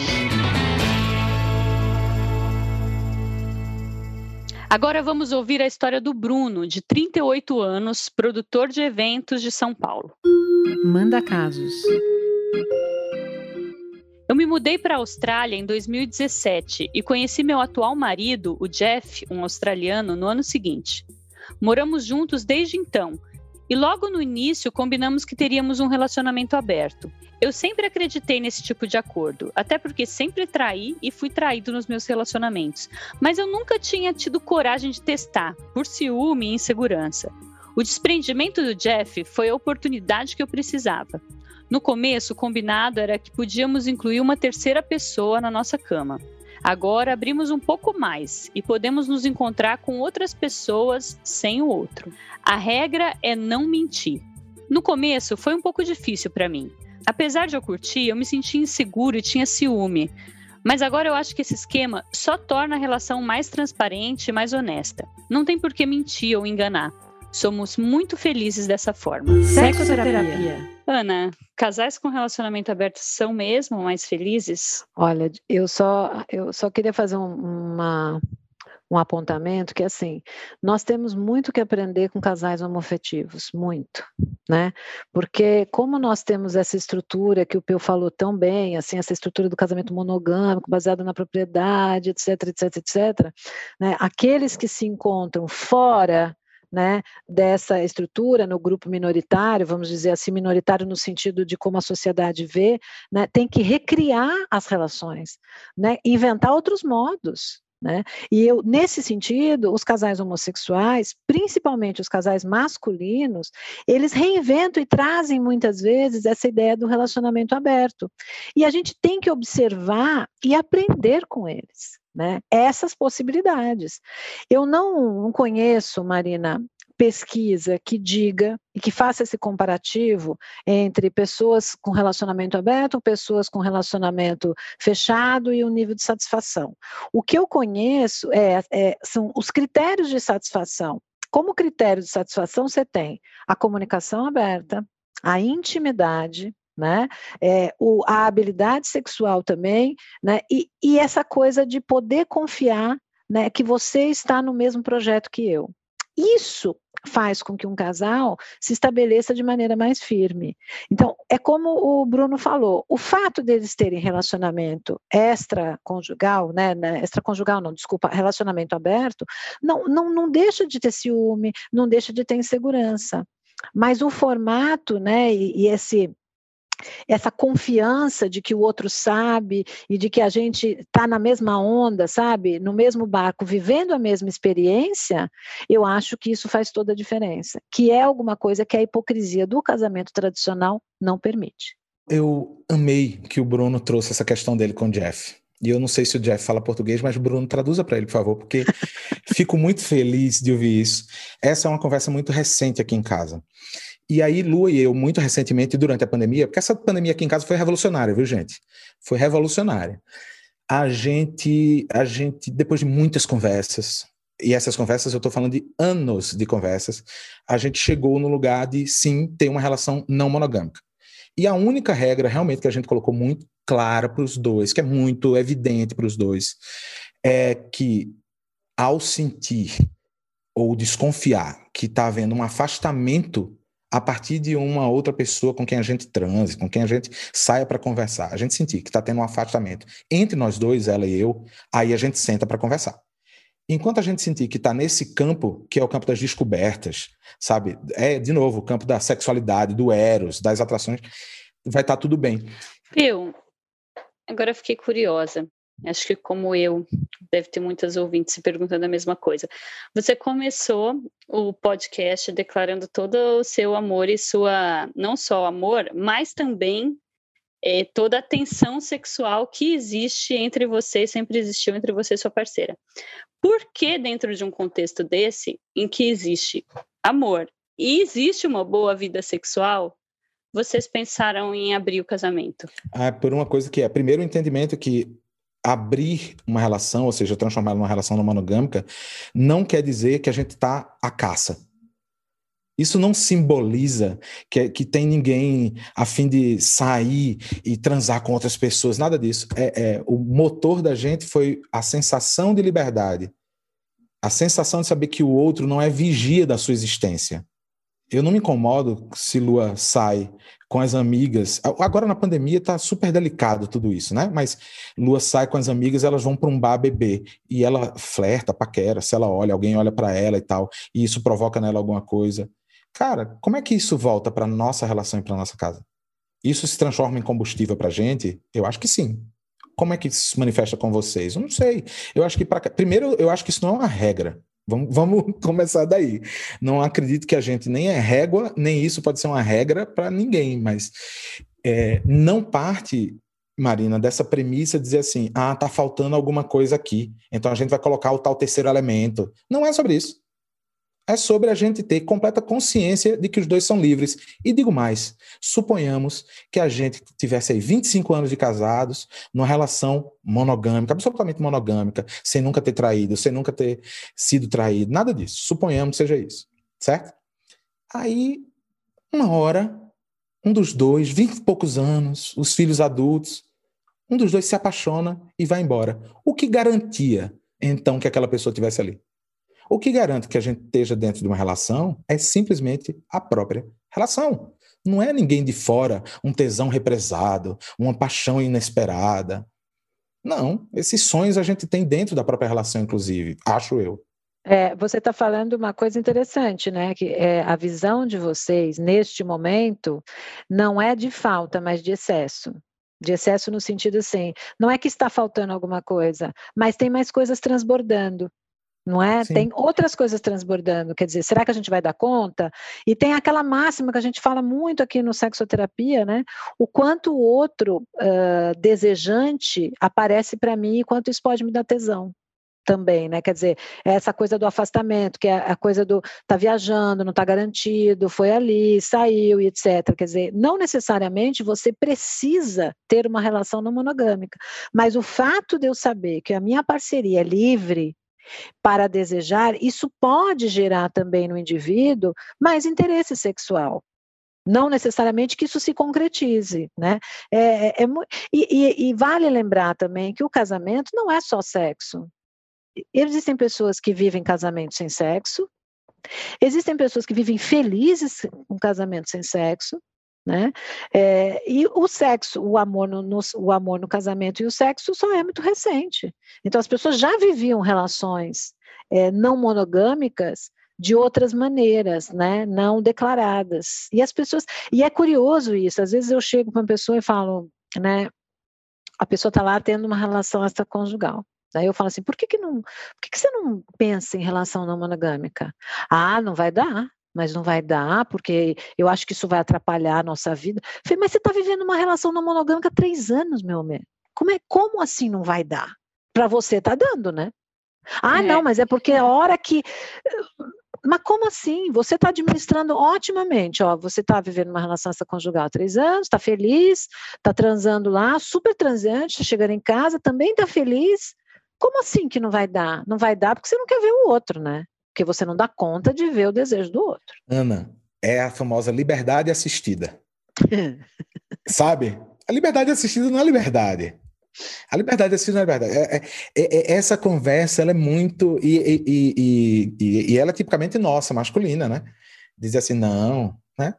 Agora vamos ouvir a história do Bruno, de trinta e oito anos, produtor de eventos de São Paulo. Manda casos. Eu me mudei para a Austrália em dois mil e dezessete e conheci meu atual marido, o Jeff, um australiano, no ano seguinte. Moramos juntos desde então e logo no início combinamos que teríamos um relacionamento aberto. Eu sempre acreditei nesse tipo de acordo, até porque sempre traí e fui traído nos meus relacionamentos, mas eu nunca tinha tido coragem de testar, por ciúme e insegurança. O desprendimento do Jeff foi a oportunidade que eu precisava. No começo, o combinado era que podíamos incluir uma terceira pessoa na nossa cama. Agora abrimos um pouco mais e podemos nos encontrar com outras pessoas sem o outro. A regra é não mentir. No começo, foi um pouco difícil para mim. Apesar de eu curtir, eu me sentia inseguro e tinha ciúme. Mas agora eu acho que esse esquema só torna a relação mais transparente e mais honesta. Não tem por que mentir ou enganar. Somos muito felizes dessa forma. Sexoterapia. Ana, casais com relacionamento aberto são mesmo mais felizes? Olha, eu só, eu só queria fazer um, uma, um apontamento que, assim, nós temos muito que aprender com casais homoafetivos, muito, né? Porque como nós temos essa estrutura que o Peu falou tão bem, assim, essa estrutura do casamento monogâmico, baseada na propriedade, etc, etc, etc, né? Aqueles que se encontram fora, né, dessa estrutura no grupo minoritário, vamos dizer assim, minoritário no sentido de como a sociedade vê, né, tem que recriar as relações, né, inventar outros modos, né, e eu, nesse sentido, os casais homossexuais, principalmente os casais masculinos, eles reinventam e trazem muitas vezes essa ideia do relacionamento aberto, e a gente tem que observar e aprender com eles, né, essas possibilidades. Eu não, não conheço, Marina, pesquisa que diga e que faça esse comparativo entre pessoas com relacionamento aberto, pessoas com relacionamento fechado e o nível de satisfação. O que eu conheço é, é, são os critérios de satisfação. Como critério de satisfação você tem a comunicação aberta, a intimidade, né? É, o, a habilidade sexual também, né? E, e essa coisa de poder confiar, né, que você está no mesmo projeto que eu. Isso faz com que um casal se estabeleça de maneira mais firme. Então, é como o Bruno falou, o fato deles terem relacionamento extraconjugal, né, extraconjugal não, desculpa, relacionamento aberto, não, não, não deixa de ter ciúme, não deixa de ter insegurança. Mas o formato, né, e, e esse... essa confiança de que o outro sabe e de que a gente está na mesma onda, sabe? No mesmo barco, vivendo a mesma experiência, eu acho que isso faz toda a diferença. Que é alguma coisa que a hipocrisia do casamento tradicional não permite. Eu amei que o Bruno trouxe essa questão dele com o Jeff. E eu não sei se o Jeff fala português, mas Bruno, traduza para ele, por favor, porque fico muito feliz de ouvir isso. Essa é uma conversa muito recente aqui em casa. E aí, Lua e eu, muito recentemente, durante a pandemia, porque essa pandemia aqui em casa foi revolucionária, viu, gente? Foi revolucionária. A gente, a gente, depois de muitas conversas, e essas conversas, eu estou falando de anos de conversas, a gente chegou no lugar de, sim, ter uma relação não monogâmica. E a única regra, realmente, que a gente colocou muito clara para os dois, que é muito evidente para os dois, é que, ao sentir ou desconfiar que está havendo um afastamento a partir de uma outra pessoa com quem a gente transe, com quem a gente saia para conversar, a gente sentir que está tendo um afastamento entre nós dois, ela e eu, aí a gente senta para conversar. Enquanto a gente sentir que está nesse campo, que é o campo das descobertas, sabe? É, de novo, o campo da sexualidade, do eros, das atrações, vai estar tudo bem. Phil, agora eu fiquei curiosa. Acho que como eu, deve ter muitas ouvintes se perguntando a mesma coisa. Você começou o podcast declarando todo o seu amor e sua, não só amor, mas também é, toda a tensão sexual que existe entre você, sempre existiu entre você e sua parceira. Por que dentro de um contexto desse, em que existe amor e existe uma boa vida sexual, vocês pensaram em abrir o casamento? Ah, por uma coisa que é, primeiro o entendimento que abrir uma relação, ou seja, transformar numa relação não monogâmica, não quer dizer que a gente está à caça. Isso não simboliza que, que tem ninguém a fim de sair e transar com outras pessoas, nada disso. É, é, o motor da gente foi a sensação de liberdade, a sensação de saber que o outro não é vigia da sua existência. Eu não me incomodo se Lua sai com as amigas. Agora na pandemia está super delicado tudo isso, né? Mas Lua sai com as amigas, elas vão para um bar beber e ela flerta, paquera, se ela olha, alguém olha para ela e tal, e isso provoca nela alguma coisa. Cara, como é que isso volta para nossa relação e para nossa casa? Isso se transforma em combustível para a gente? Eu acho que sim. Como é que isso se manifesta com vocês? Eu não sei. Eu acho que pra... Primeiro, eu acho que isso não é uma regra. Vamos, vamos começar daí. Não acredito que a gente nem é régua, nem isso pode ser uma regra para ninguém, mas é, não parte, Marina, dessa premissa de dizer assim, ah, tá faltando alguma coisa aqui, então a gente vai colocar o tal terceiro elemento. Não é sobre isso. É sobre a gente ter completa consciência de que os dois são livres. E digo mais, suponhamos que a gente tivesse aí vinte e cinco anos de casados, numa relação monogâmica, absolutamente monogâmica, sem nunca ter traído, sem nunca ter sido traído, nada disso. Suponhamos que seja isso, certo? Aí, uma hora, um dos dois, vinte e poucos anos, os filhos adultos, um dos dois se apaixona e vai embora. O que garantia, então, que aquela pessoa estivesse ali? O que garante que a gente esteja dentro de uma relação é simplesmente a própria relação. Não é ninguém de fora, um tesão represado, uma paixão inesperada. Não, esses sonhos a gente tem dentro da própria relação, inclusive, acho eu. É, você está falando uma coisa interessante, né? Que é, a visão de vocês, neste momento, não é de falta, mas de excesso. De excesso no sentido assim, não é que está faltando alguma coisa, mas tem mais coisas transbordando. Não é? Sim. Tem outras coisas transbordando, quer dizer, será que a gente vai dar conta? E tem aquela máxima que a gente fala muito aqui no sexoterapia, né? O quanto o outro uh, desejante aparece para mim e quanto isso pode me dar tesão também, né? Quer dizer, essa coisa do afastamento, que é a coisa do tá viajando, não tá garantido, foi ali, saiu e etcétera. Quer dizer, não necessariamente você precisa ter uma relação não monogâmica, mas o fato de eu saber que a minha parceria é livre para desejar, isso pode gerar também no indivíduo mais interesse sexual. Não necessariamente que isso se concretize, né? É, é, é, e, e, e vale lembrar também que o casamento não é só sexo. Existem pessoas que vivem casamento sem sexo, existem pessoas que vivem felizes com casamento sem sexo, né? É, e o sexo, o amor no, no, o amor no casamento e o sexo só é muito recente. Então as pessoas já viviam relações é, não monogâmicas de outras maneiras, né, não declaradas. E as pessoas, e é curioso isso, às vezes eu chego para uma pessoa e falo, né, a pessoa está lá tendo uma relação extraconjugal. Daí eu falo assim, por que que não, por que que você não pensa em relação não monogâmica? Ah, não vai dar, mas não vai dar, porque eu acho que isso vai atrapalhar a nossa vida. Eu falei, mas você está vivendo uma relação não monogâmica há três anos, meu amor. Como, é, como assim não vai dar? Para você está dando, né? Ah, é. Não, mas é porque a hora que... Mas como assim? Você está administrando otimamente, ó, você está vivendo uma relação extraconjugal há três anos, está feliz, está transando lá, super transante, tá chegando em casa, também está feliz. Como assim que não vai dar? Não vai dar porque você não quer ver o outro, né? Porque você não dá conta de ver o desejo do outro. Ana, é a famosa liberdade assistida. Sabe? A liberdade assistida não é liberdade. A liberdade assistida não é liberdade. É, é, é, essa conversa, ela é muito... E, e, e, e, e ela é tipicamente nossa, masculina, né? Dizer assim, não, né?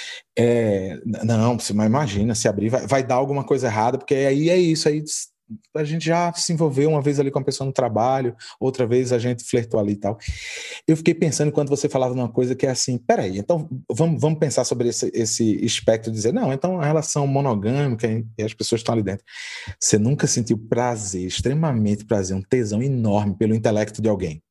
É, não, mas imagina, se abrir, vai, vai dar alguma coisa errada, porque aí é isso, aí a gente já se envolveu uma vez ali com a pessoa no trabalho, outra vez a gente flertou ali e tal. Eu fiquei pensando enquanto você falava numa coisa que é assim, peraí, então vamos, vamos pensar sobre esse, esse espectro de dizer, não, então a relação monogâmica e as pessoas estão ali dentro. Você nunca sentiu prazer, extremamente prazer, um tesão enorme pelo intelecto de alguém?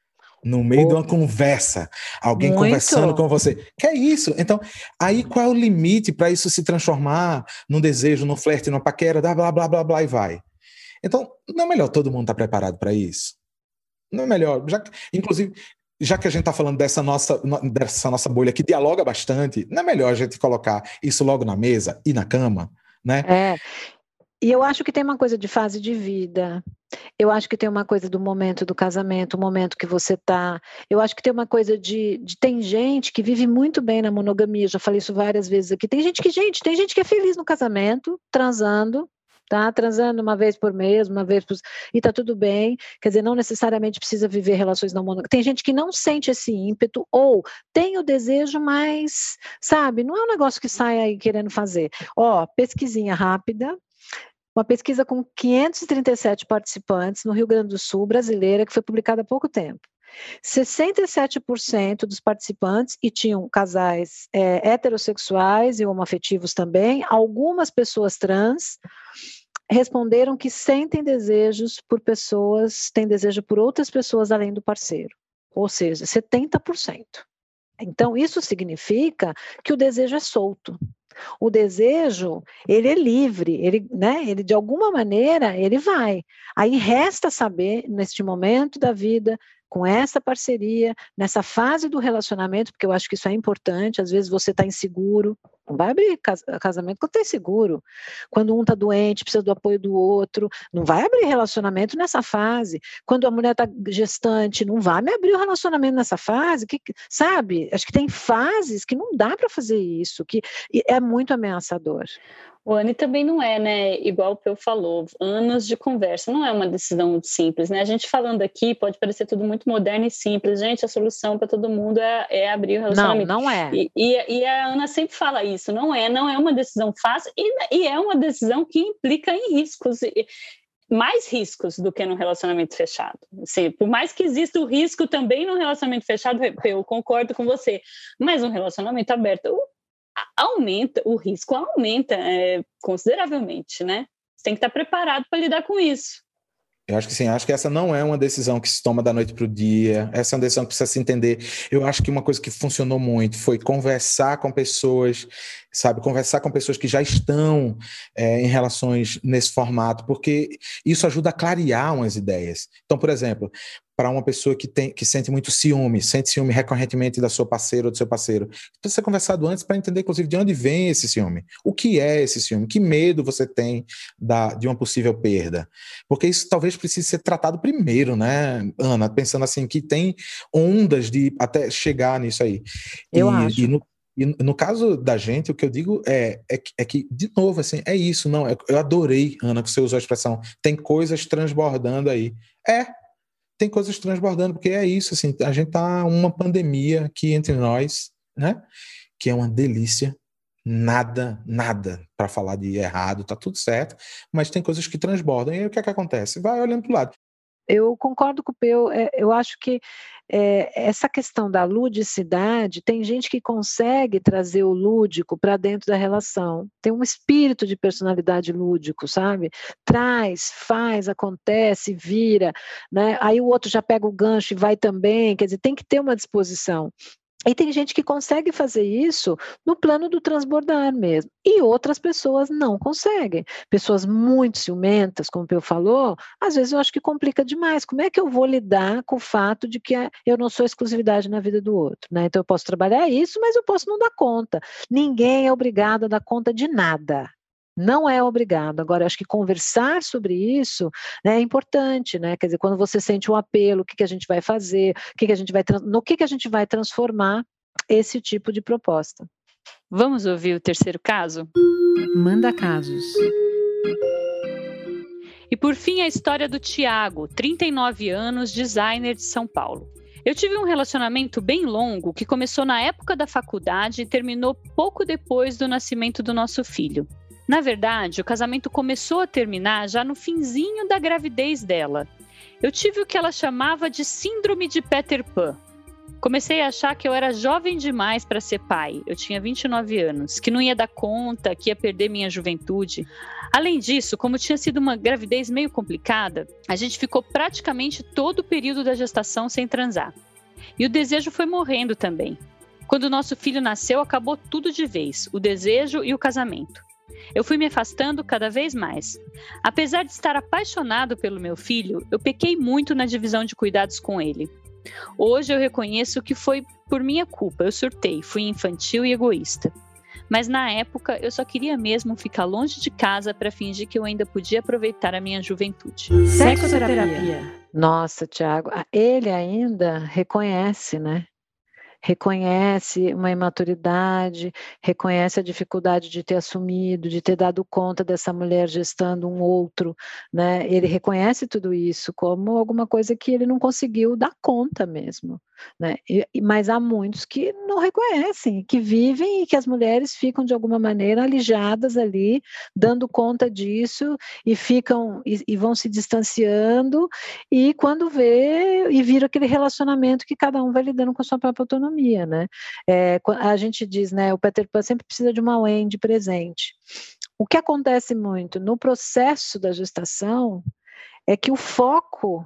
No meio oh. de uma conversa, alguém Muito. conversando com você. Que é isso? Então, aí qual é o limite para isso se transformar num desejo, num flerte, numa paquera, blá, blá, blá, blá, blá, e vai. Então, não é melhor todo mundo estar preparado para isso? Não é melhor, já que, inclusive, já que a gente está falando dessa nossa, dessa nossa bolha que dialoga bastante, não é melhor a gente colocar isso logo na mesa e na cama, né? É, e eu acho que tem uma coisa de fase de vida, eu acho que tem uma coisa do momento do casamento, o momento que você está, eu acho que tem uma coisa de, de, tem gente que vive muito bem na monogamia, já falei isso várias vezes aqui, tem gente que, gente, tem gente que é feliz no casamento, transando, tá? Transando uma vez por mês, uma vez por... e tá tudo bem, quer dizer, não necessariamente precisa viver relações não monogâmicas. Tem gente que não sente esse ímpeto, ou tem o desejo, mas, sabe, não é um negócio que sai aí querendo fazer. Ó, pesquisinha rápida, uma pesquisa com quinhentos e trinta e sete participantes no Rio Grande do Sul, brasileira, que foi publicada há pouco tempo. sessenta e sete por cento dos participantes, e tinham casais é, heterossexuais e homoafetivos também, algumas pessoas trans, responderam que sentem desejos por pessoas, têm desejo por outras pessoas além do parceiro, ou seja, setenta por cento. Então, isso significa que o desejo é solto. O desejo, ele é livre, ele, né, ele de alguma maneira, ele vai. Aí resta saber, neste momento da vida, com essa parceria, nessa fase do relacionamento, porque eu acho que isso é importante, às vezes você está inseguro, não vai abrir casamento quando está inseguro, quando um está doente, precisa do apoio do outro, não vai abrir relacionamento nessa fase, quando a mulher está gestante, não vai me abrir o relacionamento nessa fase, que, sabe, acho que tem fases que não dá para fazer isso, que é muito ameaçador. O Anne também não é, né, igual o Peu falou, anos de conversa, não é uma decisão simples, né, a gente falando aqui pode parecer tudo muito moderno e simples, gente, a solução para todo mundo é, é abrir o relacionamento. Não, não é. E, e, e a Ana sempre fala isso, não é, não é uma decisão fácil e, e é uma decisão que implica em riscos, mais riscos do que no relacionamento fechado. Assim, por mais que exista o risco também no relacionamento fechado, eu concordo com você, mas no relacionamento aberto, aumenta, o risco aumenta é, consideravelmente, né? Você tem que estar preparado para lidar com isso. Eu acho que sim, acho que essa não é uma decisão que se toma da noite para o dia, essa é uma decisão que precisa se entender. Eu acho que uma coisa que funcionou muito foi conversar com pessoas, sabe, conversar com pessoas que já estão é, em relações nesse formato, porque isso ajuda a clarear umas ideias. Então, por exemplo, para uma pessoa que, tem, que sente muito ciúme, sente ciúme recorrentemente da sua parceira ou do seu parceiro, precisa ser conversado antes para entender, inclusive, de onde vem esse ciúme, o que é esse ciúme, que medo você tem da, de uma possível perda, porque isso talvez precise ser tratado primeiro, né, Ana, pensando assim, que tem ondas de até chegar nisso aí. Eu e, acho. E no, E no caso da gente, o que eu digo é, é, que, é que, de novo, assim, é isso, não, eu adorei, Ana, que você usou a expressão, tem coisas transbordando aí. É, tem coisas transbordando, porque é isso, assim, a gente tá uma pandemia aqui entre nós, né, que é uma delícia, nada, nada para falar de errado, tá tudo certo, mas tem coisas que transbordam, e aí o que é que acontece? Vai olhando pro lado. Eu concordo com o Peu, é, eu acho que é, essa questão da ludicidade, tem gente que consegue trazer o lúdico para dentro da relação, tem um espírito de personalidade lúdico, sabe? Traz, faz, acontece, vira, né? Aí o outro já pega o gancho e vai também, quer dizer, tem que ter uma disposição. E tem gente que consegue fazer isso no plano do transbordar mesmo. E outras pessoas não conseguem. Pessoas muito ciumentas, como o Peu falou, às vezes eu acho que complica demais. Como é que eu vou lidar com o fato de que eu não sou exclusividade na vida do outro, né? Então eu posso trabalhar isso, mas eu posso não dar conta. Ninguém é obrigado a dar conta de nada. Não é obrigado. Agora, acho que conversar sobre isso, né, é importante, né? Quer dizer, quando você sente um apelo, o que, que a gente vai fazer, o que, que a gente vai, no que, que a gente vai transformar esse tipo de proposta. Vamos ouvir o terceiro caso? Manda casos. E por fim, a história do Tiago, trinta e nove anos, designer de São Paulo. Eu tive um relacionamento bem longo que começou na época da faculdade e terminou pouco depois do nascimento do nosso filho. Na verdade, o casamento começou a terminar já no finzinho da gravidez dela. Eu tive o que ela chamava de síndrome de Peter Pan. Comecei a achar que eu era jovem demais para ser pai. Eu tinha vinte e nove anos, que não ia dar conta, que ia perder minha juventude. Além disso, como tinha sido uma gravidez meio complicada, a gente ficou praticamente todo o período da gestação sem transar. E o desejo foi morrendo também. Quando o nosso filho nasceu, acabou tudo de vez, o desejo e o casamento. Eu fui me afastando cada vez mais. Apesar de estar apaixonado pelo meu filho, eu pequei muito na divisão de cuidados com ele. Hoje eu reconheço que foi por minha culpa, eu surtei, fui infantil e egoísta. Mas na época eu só queria mesmo ficar longe de casa para fingir que eu ainda podia aproveitar a minha juventude. Sexoterapia. Nossa, Tiago, ele ainda reconhece, né? Reconhece uma imaturidade, reconhece a dificuldade de ter assumido, de ter dado conta dessa mulher gestando um outro, né? Ele reconhece tudo isso como alguma coisa que ele não conseguiu dar conta mesmo, né? E, mas há muitos que não reconhecem, que vivem e que as mulheres ficam de alguma maneira alijadas ali, dando conta disso e ficam e, e vão se distanciando e quando vê e vira aquele relacionamento que cada um vai lidando com a sua própria autonomia. Né? É, a gente diz, né, o Peter Pan sempre precisa de uma Wendy presente. O que acontece muito no processo da gestação é que o foco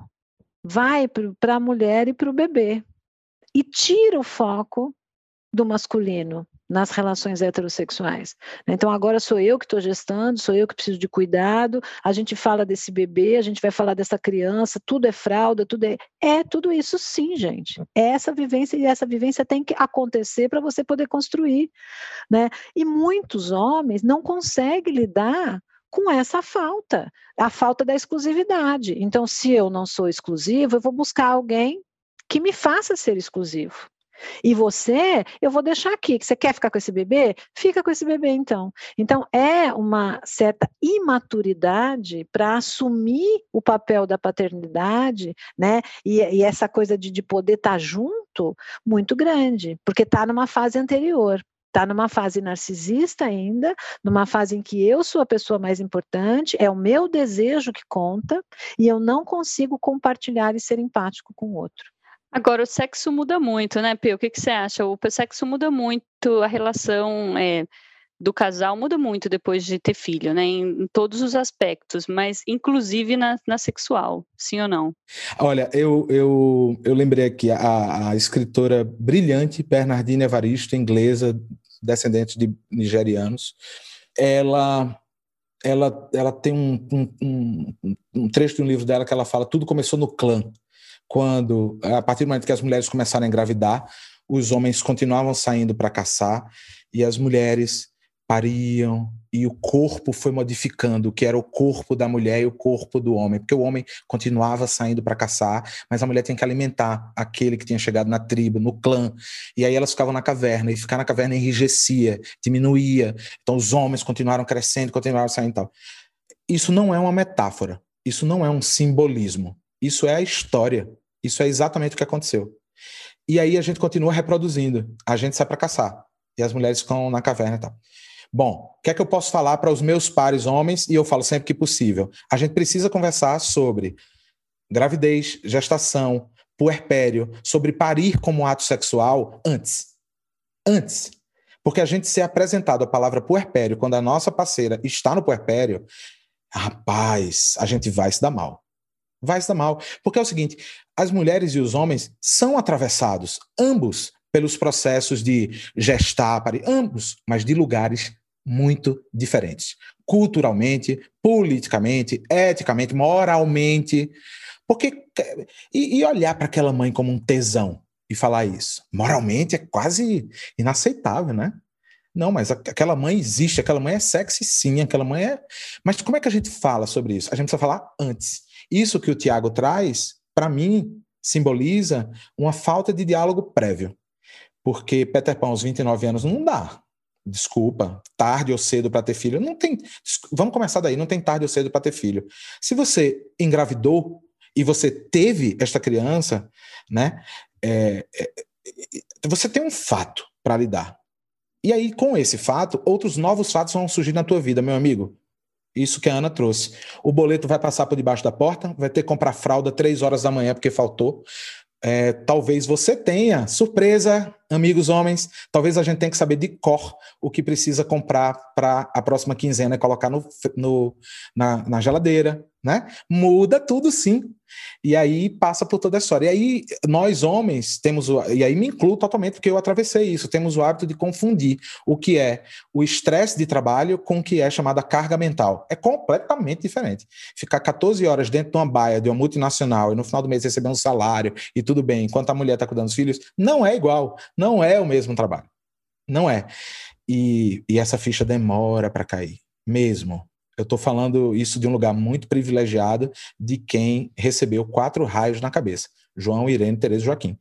vai para a mulher e para o bebê e tira o foco do masculino nas relações heterossexuais. Então agora sou eu que estou gestando, sou eu que preciso de cuidado, a gente fala desse bebê, a gente vai falar dessa criança, tudo é fralda, tudo é... É tudo isso sim, gente. É essa vivência e essa vivência tem que acontecer para você poder construir, né? E muitos homens não conseguem lidar com essa falta, a falta da exclusividade. Então se eu não sou exclusivo, eu vou buscar alguém que me faça ser exclusivo. E você, eu vou deixar aqui, que você quer ficar com esse bebê? Fica com esse bebê então. Então é uma certa imaturidade para assumir o papel da paternidade, né? E, e essa coisa de, de poder estar junto, muito grande, porque está numa fase anterior. Está numa fase narcisista ainda, numa fase em que eu sou a pessoa mais importante, é o meu desejo que conta, e eu não consigo compartilhar e ser empático com o outro. Agora, o sexo muda muito, né, Pê? O que, que você acha? O sexo muda muito, a relação é, do casal muda muito depois de ter filho, né? Em, em todos os aspectos, mas inclusive na, na sexual, sim ou não? Olha, eu, eu, eu lembrei aqui a, a escritora brilhante Bernardine Evaristo, inglesa, descendente de nigerianos. Ela... Ela, ela tem um, um, um, um trecho de um livro dela que ela fala: tudo começou no clã. Quando, a partir do momento que as mulheres começaram a engravidar, os homens continuavam saindo para caçar e as mulheres pariam e o corpo foi modificando, o que era o corpo da mulher e o corpo do homem, porque o homem continuava saindo para caçar, mas a mulher tinha que alimentar aquele que tinha chegado na tribo, no clã, e aí elas ficavam na caverna, e ficar na caverna enrijecia, diminuía, então os homens continuaram crescendo, continuaram saindo e tal. Isso não é uma metáfora, isso não é um simbolismo, isso é a história, isso é exatamente o que aconteceu. E aí a gente continua reproduzindo, a gente sai para caçar, e as mulheres ficam na caverna e tal. Bom, o que é que eu posso falar para os meus pares homens? E eu falo sempre que possível. A gente precisa conversar sobre gravidez, gestação, puerpério, sobre parir como ato sexual antes. Antes. Porque a gente ser apresentado a palavra puerpério quando a nossa parceira está no puerpério, rapaz, a gente vai se dar mal. Vai se dar mal. Porque é o seguinte, as mulheres e os homens são atravessados, ambos, pelos processos de gestar, parir, ambos, mas de lugares muito diferentes. Culturalmente, politicamente, eticamente, moralmente. Porque, e, e olhar para aquela mãe como um tesão e falar isso, moralmente é quase inaceitável, né? Não, mas aquela mãe existe, aquela mãe é sexy sim, aquela mãe é... Mas como é que a gente fala sobre isso? A gente precisa falar antes. Isso que o Tiago traz, para mim, simboliza uma falta de diálogo prévio. Porque Peter Pan aos vinte e nove anos não dá. Desculpa, tarde ou cedo para ter filho. Não tem. Vamos começar daí, não tem tarde ou cedo para ter filho. Se você engravidou e você teve esta criança, né, é, é, você tem um fato para lidar. E aí, com esse fato, outros novos fatos vão surgir na tua vida, meu amigo. Isso que a Ana trouxe. O boleto vai passar por debaixo da porta, vai ter que comprar fralda três horas da manhã porque faltou. É, talvez você tenha, surpresa, amigos homens, talvez a gente tenha que saber de cor o que precisa comprar para a próxima quinzena e colocar no, no, na, na geladeira, né? Muda tudo sim. E aí passa por toda a história. E aí nós homens temos, o, e aí me incluo totalmente porque eu atravessei isso, temos o hábito de confundir o que é o estresse de trabalho com o que é chamada carga mental. É completamente diferente. Ficar catorze horas dentro de uma baia de uma multinacional e no final do mês receber um salário e tudo bem, enquanto a mulher está cuidando dos filhos, não é igual, não é o mesmo trabalho. Não é. E, e essa ficha demora para cair, mesmo. Eu estou falando isso de um lugar muito privilegiado de quem recebeu quatro raios na cabeça. João, Irene, Tereza e Joaquim.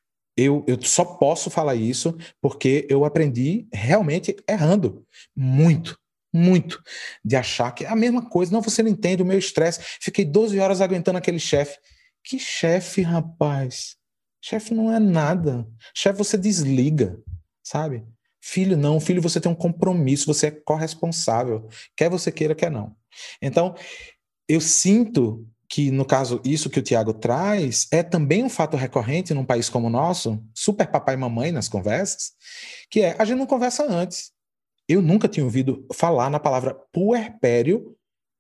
Eu, eu só posso falar isso porque eu aprendi realmente errando. Muito, muito. De achar que é a mesma coisa. Não, você não entende o meu estresse. Fiquei doze horas aguentando aquele chefe. Que chefe, rapaz? Chefe não é nada. Chefe você desliga, sabe? Filho não, filho você tem um compromisso, você é corresponsável, quer você queira, quer não. Então, eu sinto que, no caso, isso que o Tiago traz é também um fato recorrente num país como o nosso, super papai e mamãe nas conversas, que é, a gente não conversa antes. Eu nunca tinha ouvido falar na palavra puerpério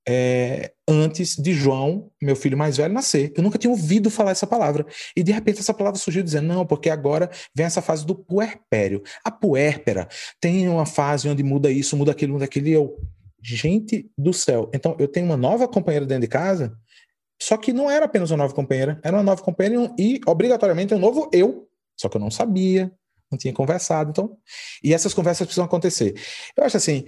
é, antes de João, meu filho mais velho, nascer. Eu nunca tinha ouvido falar essa palavra. E, de repente, essa palavra surgiu dizendo, não, porque agora vem essa fase do puerpério. A puérpera tem uma fase onde muda isso, muda aquilo, muda aquilo. E eu, gente do céu. Então, eu tenho uma nova companheira dentro de casa, só que não era apenas uma nova companheira, era uma nova companheira e, obrigatoriamente, um novo eu. Só que eu não sabia, não tinha conversado. Então, e essas conversas precisam acontecer. Eu acho assim...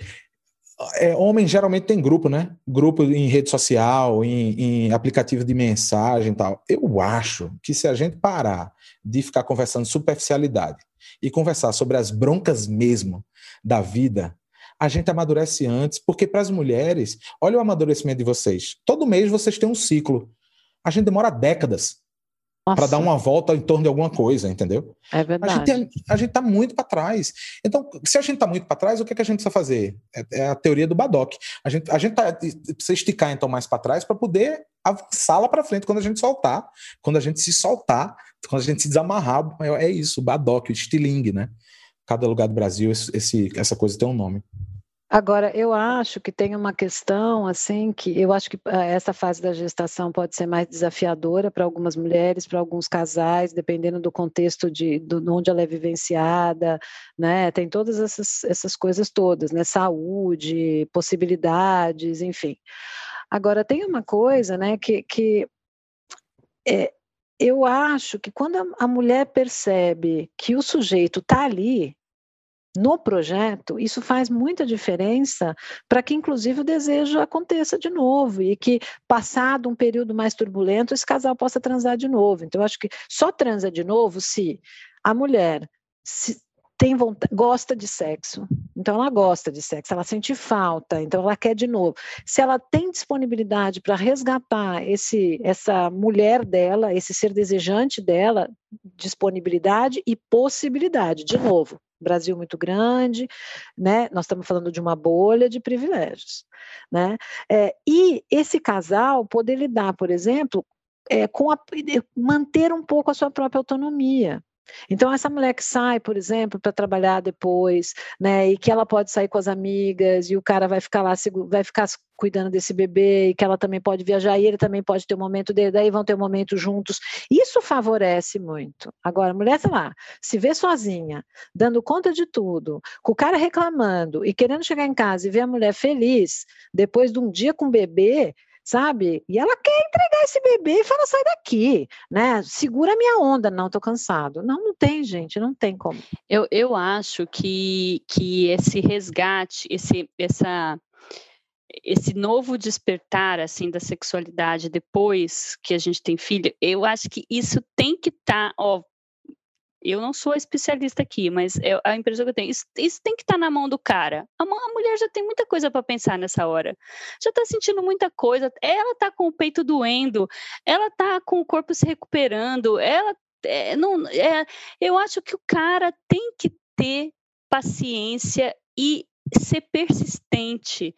É, homem geralmente tem grupo, né? Grupo em rede social, em, em aplicativo de mensagem e tal. Eu acho que se a gente parar de ficar conversando superficialidade e conversar sobre as broncas mesmo da vida, a gente amadurece antes, porque para as mulheres, olha o amadurecimento de vocês. Todo mês vocês têm um ciclo. A gente demora décadas para dar uma volta em torno de alguma coisa, entendeu? É verdade. A gente, a gente tá muito para trás. Então, se a gente tá muito para trás, o que, é que a gente precisa fazer? É, é a teoria do Badoc. A gente, a gente tá, precisa esticar, então, mais para trás para poder avançar lá para frente quando a gente soltar. Quando a gente se soltar, quando a gente se desamarrar, é, é isso, o Badoc, o estilingue, né? Cada lugar do Brasil, esse, esse, essa coisa tem um nome. Agora, eu acho que tem uma questão, assim, que eu acho que essa fase da gestação pode ser mais desafiadora para algumas mulheres, para alguns casais, dependendo do contexto de, de onde ela é vivenciada, né? Tem todas essas, essas coisas todas, né? Saúde, possibilidades, enfim. Agora, tem uma coisa, né, que, que é, eu acho que quando a, a mulher percebe que o sujeito está ali, no projeto, isso faz muita diferença para que, inclusive, o desejo aconteça de novo e que, passado um período mais turbulento, esse casal possa transar de novo. Então, eu acho que só transa de novo se a mulher se tem vontade, gosta de sexo. Então, ela gosta de sexo, ela sente falta, então ela quer de novo. Se ela tem disponibilidade para resgatar esse, essa mulher dela, esse ser desejante dela, disponibilidade e possibilidade, de novo. Brasil muito grande, né? Nós estamos falando de uma bolha de privilégios, né? É, e esse casal poder lidar, por exemplo, é, com a, manter um pouco a sua própria autonomia. Então, essa mulher que sai, por exemplo, para trabalhar depois, né, e que ela pode sair com as amigas, e o cara vai ficar lá, vai ficar cuidando desse bebê, e que ela também pode viajar, e ele também pode ter um momento dele, daí vão ter um momento juntos, isso favorece muito. Agora, a mulher, sei lá, se vê sozinha, dando conta de tudo, com o cara reclamando, e querendo chegar em casa e ver a mulher feliz, depois de um dia com o bebê, sabe? E ela quer entregar esse bebê e fala, sai daqui, né? Segura a minha onda. Não, tô cansado. Não, não tem, gente, não tem como. Eu, eu acho que, que esse resgate, esse, essa, esse novo despertar, assim, da sexualidade depois que a gente tem filho, eu acho que isso tem que estar, tá, ó, eu não sou especialista aqui, mas é a impressão que eu tenho, isso, isso tem que estar tá na mão do cara. A, a mulher já tem muita coisa para pensar nessa hora. Já está sentindo muita coisa. Ela está com o peito doendo, ela está com o corpo se recuperando. Ela, é, não, é, eu acho que o cara tem que ter paciência e ser persistente.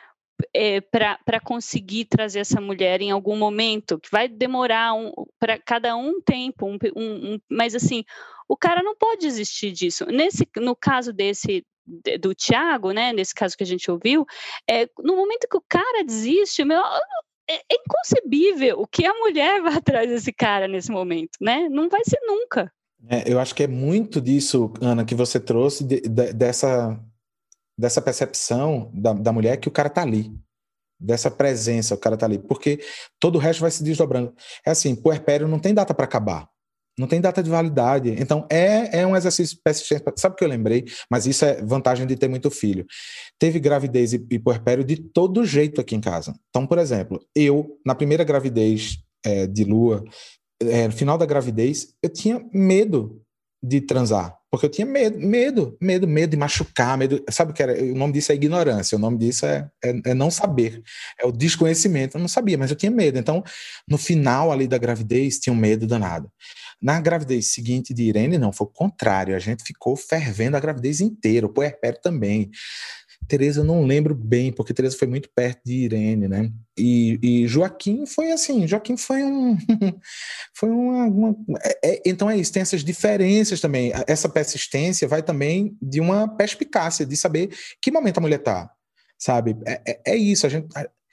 É, para conseguir trazer essa mulher em algum momento, que vai demorar um, para cada um tempo, um, um, um, mas assim, o cara não pode desistir disso. Nesse, no caso desse, do Thiago, né, nesse caso que a gente ouviu, é, no momento que o cara desiste, meu, é, é inconcebível o que a mulher vai atrás desse cara nesse momento, né? Não vai ser nunca. É, eu acho que é muito disso, Ana, que você trouxe, de, de, dessa... dessa percepção da, da mulher que o cara tá ali, dessa presença, o cara tá ali, porque todo o resto vai se desdobrando. É assim, puerpério não tem data para acabar, não tem data de validade, então é, é um exercício persistente. Sabe o que eu lembrei? Mas isso é vantagem de ter muito filho. Teve gravidez e, e puerpério de todo jeito aqui em casa. Então, por exemplo, eu, na primeira gravidez é, de Lua, é, no final da gravidez, eu tinha medo de transar, porque eu tinha medo, medo, medo, medo de machucar, medo, sabe o que era? O nome disso é ignorância, o nome disso é, é, é não saber, é o desconhecimento, eu não sabia, mas eu tinha medo. Então, no final ali da gravidez, tinha um medo danado. Na gravidez seguinte de Irene, não, foi o contrário, a gente ficou fervendo a gravidez inteira, o puerpério também. Tereza eu não lembro bem, porque Tereza foi muito perto de Irene, né? E, e Joaquim foi assim, Joaquim foi um... foi uma... uma é, é, então é isso, tem essas diferenças também. Essa persistência vai também de uma perspicácia, de saber que momento a mulher tá, sabe? É, é, é isso, a gente...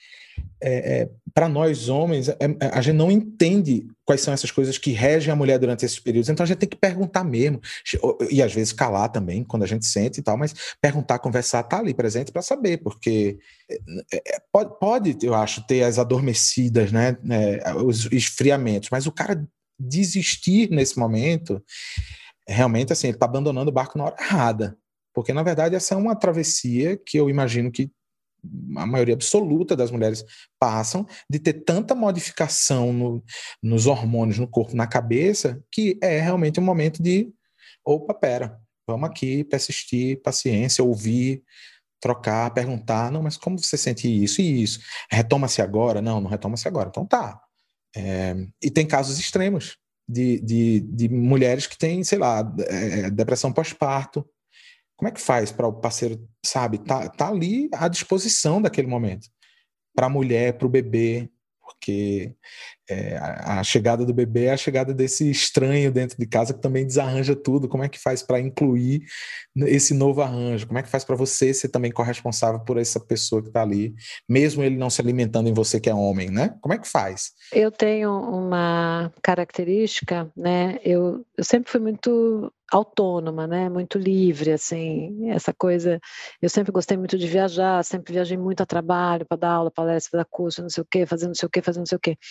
É, é, para nós homens, é, a gente não entende quais são essas coisas que regem a mulher durante esses períodos, então a gente tem que perguntar mesmo, e às vezes calar também, quando a gente sente e tal, mas perguntar, conversar, tá ali presente para saber, porque é, pode, pode, eu acho, ter as adormecidas, né, é, os esfriamentos, mas o cara desistir nesse momento, realmente assim, ele está abandonando o barco na hora errada, porque na verdade essa é uma travessia que eu imagino que a maioria absoluta das mulheres passam, de ter tanta modificação no, nos hormônios, no corpo, na cabeça, que é realmente um momento de, opa, pera, vamos aqui, persistir, paciência, ouvir, trocar, perguntar, não, mas como você sente isso e isso? Retoma-se agora? Não, não retoma-se agora. Então tá. É, e tem casos extremos de, de, de mulheres que têm, sei lá, é, depressão pós-parto. Como é que faz para o parceiro, sabe, tá, tá ali à disposição daquele momento, para a mulher, para o bebê, porque é, a, a chegada do bebê é a chegada desse estranho dentro de casa que também desarranja tudo. Como é que faz para incluir esse novo arranjo? Como é que faz para você ser também corresponsável por essa pessoa que está ali, mesmo ele não se alimentando em você que é homem, né? Como é que faz? Eu tenho uma característica, né? Eu, eu sempre fui muito autônoma, né? Muito livre, assim, essa coisa. Eu sempre gostei muito de viajar, sempre viajei muito a trabalho, para dar aula, palestra, para dar curso, não sei o quê, fazendo não sei o quê, fazendo não sei o quê.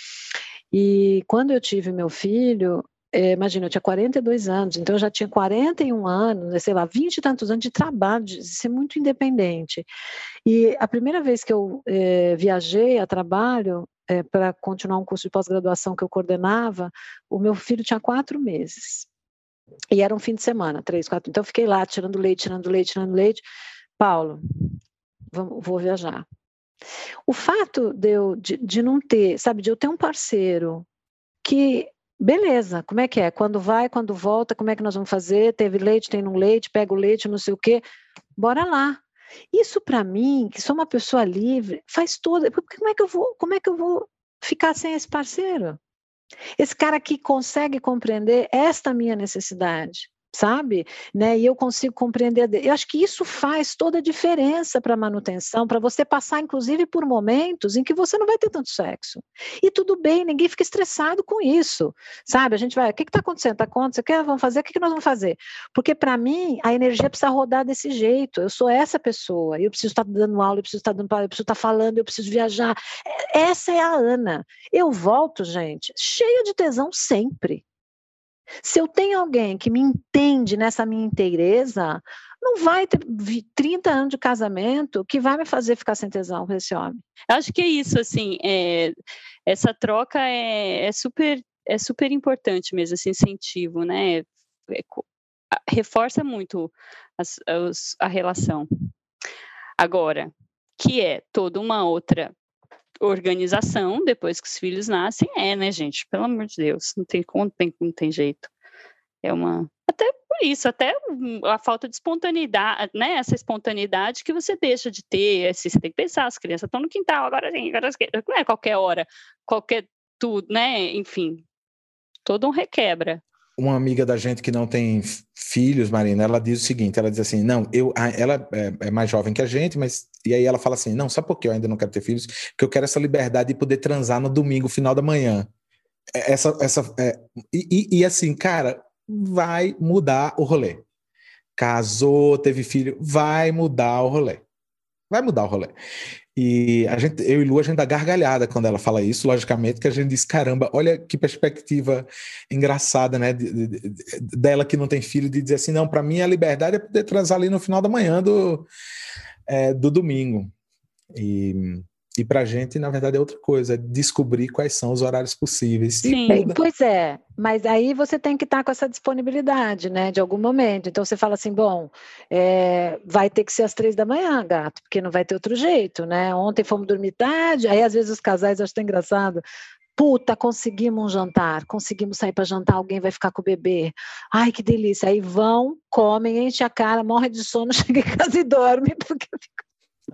E quando eu tive meu filho, é, imagina, eu tinha quarenta e dois anos, então eu já tinha quarenta e um anos, sei lá, vinte e tantos anos de trabalho, de ser muito independente. E a primeira vez que eu é, viajei a trabalho, é, para continuar um curso de pós-graduação que eu coordenava, o meu filho tinha quatro meses. E era um fim de semana, três, quatro. Então eu fiquei lá tirando leite, tirando leite, tirando leite. Paulo, vamos, vou viajar. O fato de eu de, de não ter, sabe, de eu ter um parceiro que, beleza, como é que é? Quando vai, quando volta, como é que nós vamos fazer? Teve leite, tem um leite, pega o leite, não sei o quê. Bora lá. Isso para mim, que sou uma pessoa livre, faz toda. Como é que eu vou, como é que eu vou ficar sem esse parceiro? Esse cara que consegue compreender esta minha necessidade, sabe? Né? E eu consigo compreender. Eu acho que isso faz toda a diferença para a manutenção, para você passar, inclusive, por momentos em que você não vai ter tanto sexo. E tudo bem, ninguém fica estressado com isso, sabe? A gente vai, o que está acontecendo? Está acontecendo? O que vamos fazer? O que, que nós vamos fazer? Porque, para mim, a energia precisa rodar desse jeito. Eu sou essa pessoa. Eu preciso estar dando aula, eu preciso estar dando palestra, eu preciso estar falando, eu preciso viajar. Essa é a Ana. Eu volto, gente, cheia de tesão sempre. Se eu tenho alguém que me entende nessa minha inteireza, não vai ter trinta anos de casamento que vai me fazer ficar sem tesão com esse homem. Acho que é isso, assim, é, essa troca é, é, super, é super importante mesmo, esse incentivo, né? É, reforça muito as, as, a relação. Agora, que é toda uma outra organização depois que os filhos nascem, é, né, gente? Pelo amor de Deus, não tem como, tem, não tem jeito. É uma... Até por isso, até a falta de espontaneidade, né? Essa espontaneidade que você deixa de ter, assim, você tem que pensar, as crianças estão no quintal, agora sim, agora não é qualquer hora, qualquer tudo, né? Enfim, todo um requebra. Uma amiga da gente que não tem filhos, Marina, ela diz o seguinte, ela diz assim, não, eu, ela é, é mais jovem que a gente, mas, e aí ela fala assim, não, sabe por que eu ainda não quero ter filhos? Porque eu quero essa liberdade de poder transar no domingo, final da manhã. Essa, essa, é, e, e assim, cara, vai mudar o rolê. Casou, teve filho, vai mudar o rolê. Vai mudar o rolê. E a gente, eu e Lu, a gente dá gargalhada quando ela fala isso, logicamente, que a gente diz, caramba, olha que perspectiva engraçada, né, de, de, de, dela que não tem filho, de dizer assim, não, para mim a liberdade é poder transar ali no final da manhã do, é, do domingo. E, e pra gente, na verdade, é outra coisa, é descobrir quais são os horários possíveis. Sim. Pois é, mas aí você tem que estar com essa disponibilidade, né, de algum momento. Então você fala assim, bom, é, vai ter que ser às três da manhã, gato, porque não vai ter outro jeito, né? Ontem fomos dormir tarde, aí às vezes os casais, eu acho tão engraçado, puta, conseguimos um jantar, conseguimos sair para jantar, alguém vai ficar com o bebê. Ai, que delícia. Aí vão, comem, enchem a cara, morre de sono, chega em casa e dorme, porque fica...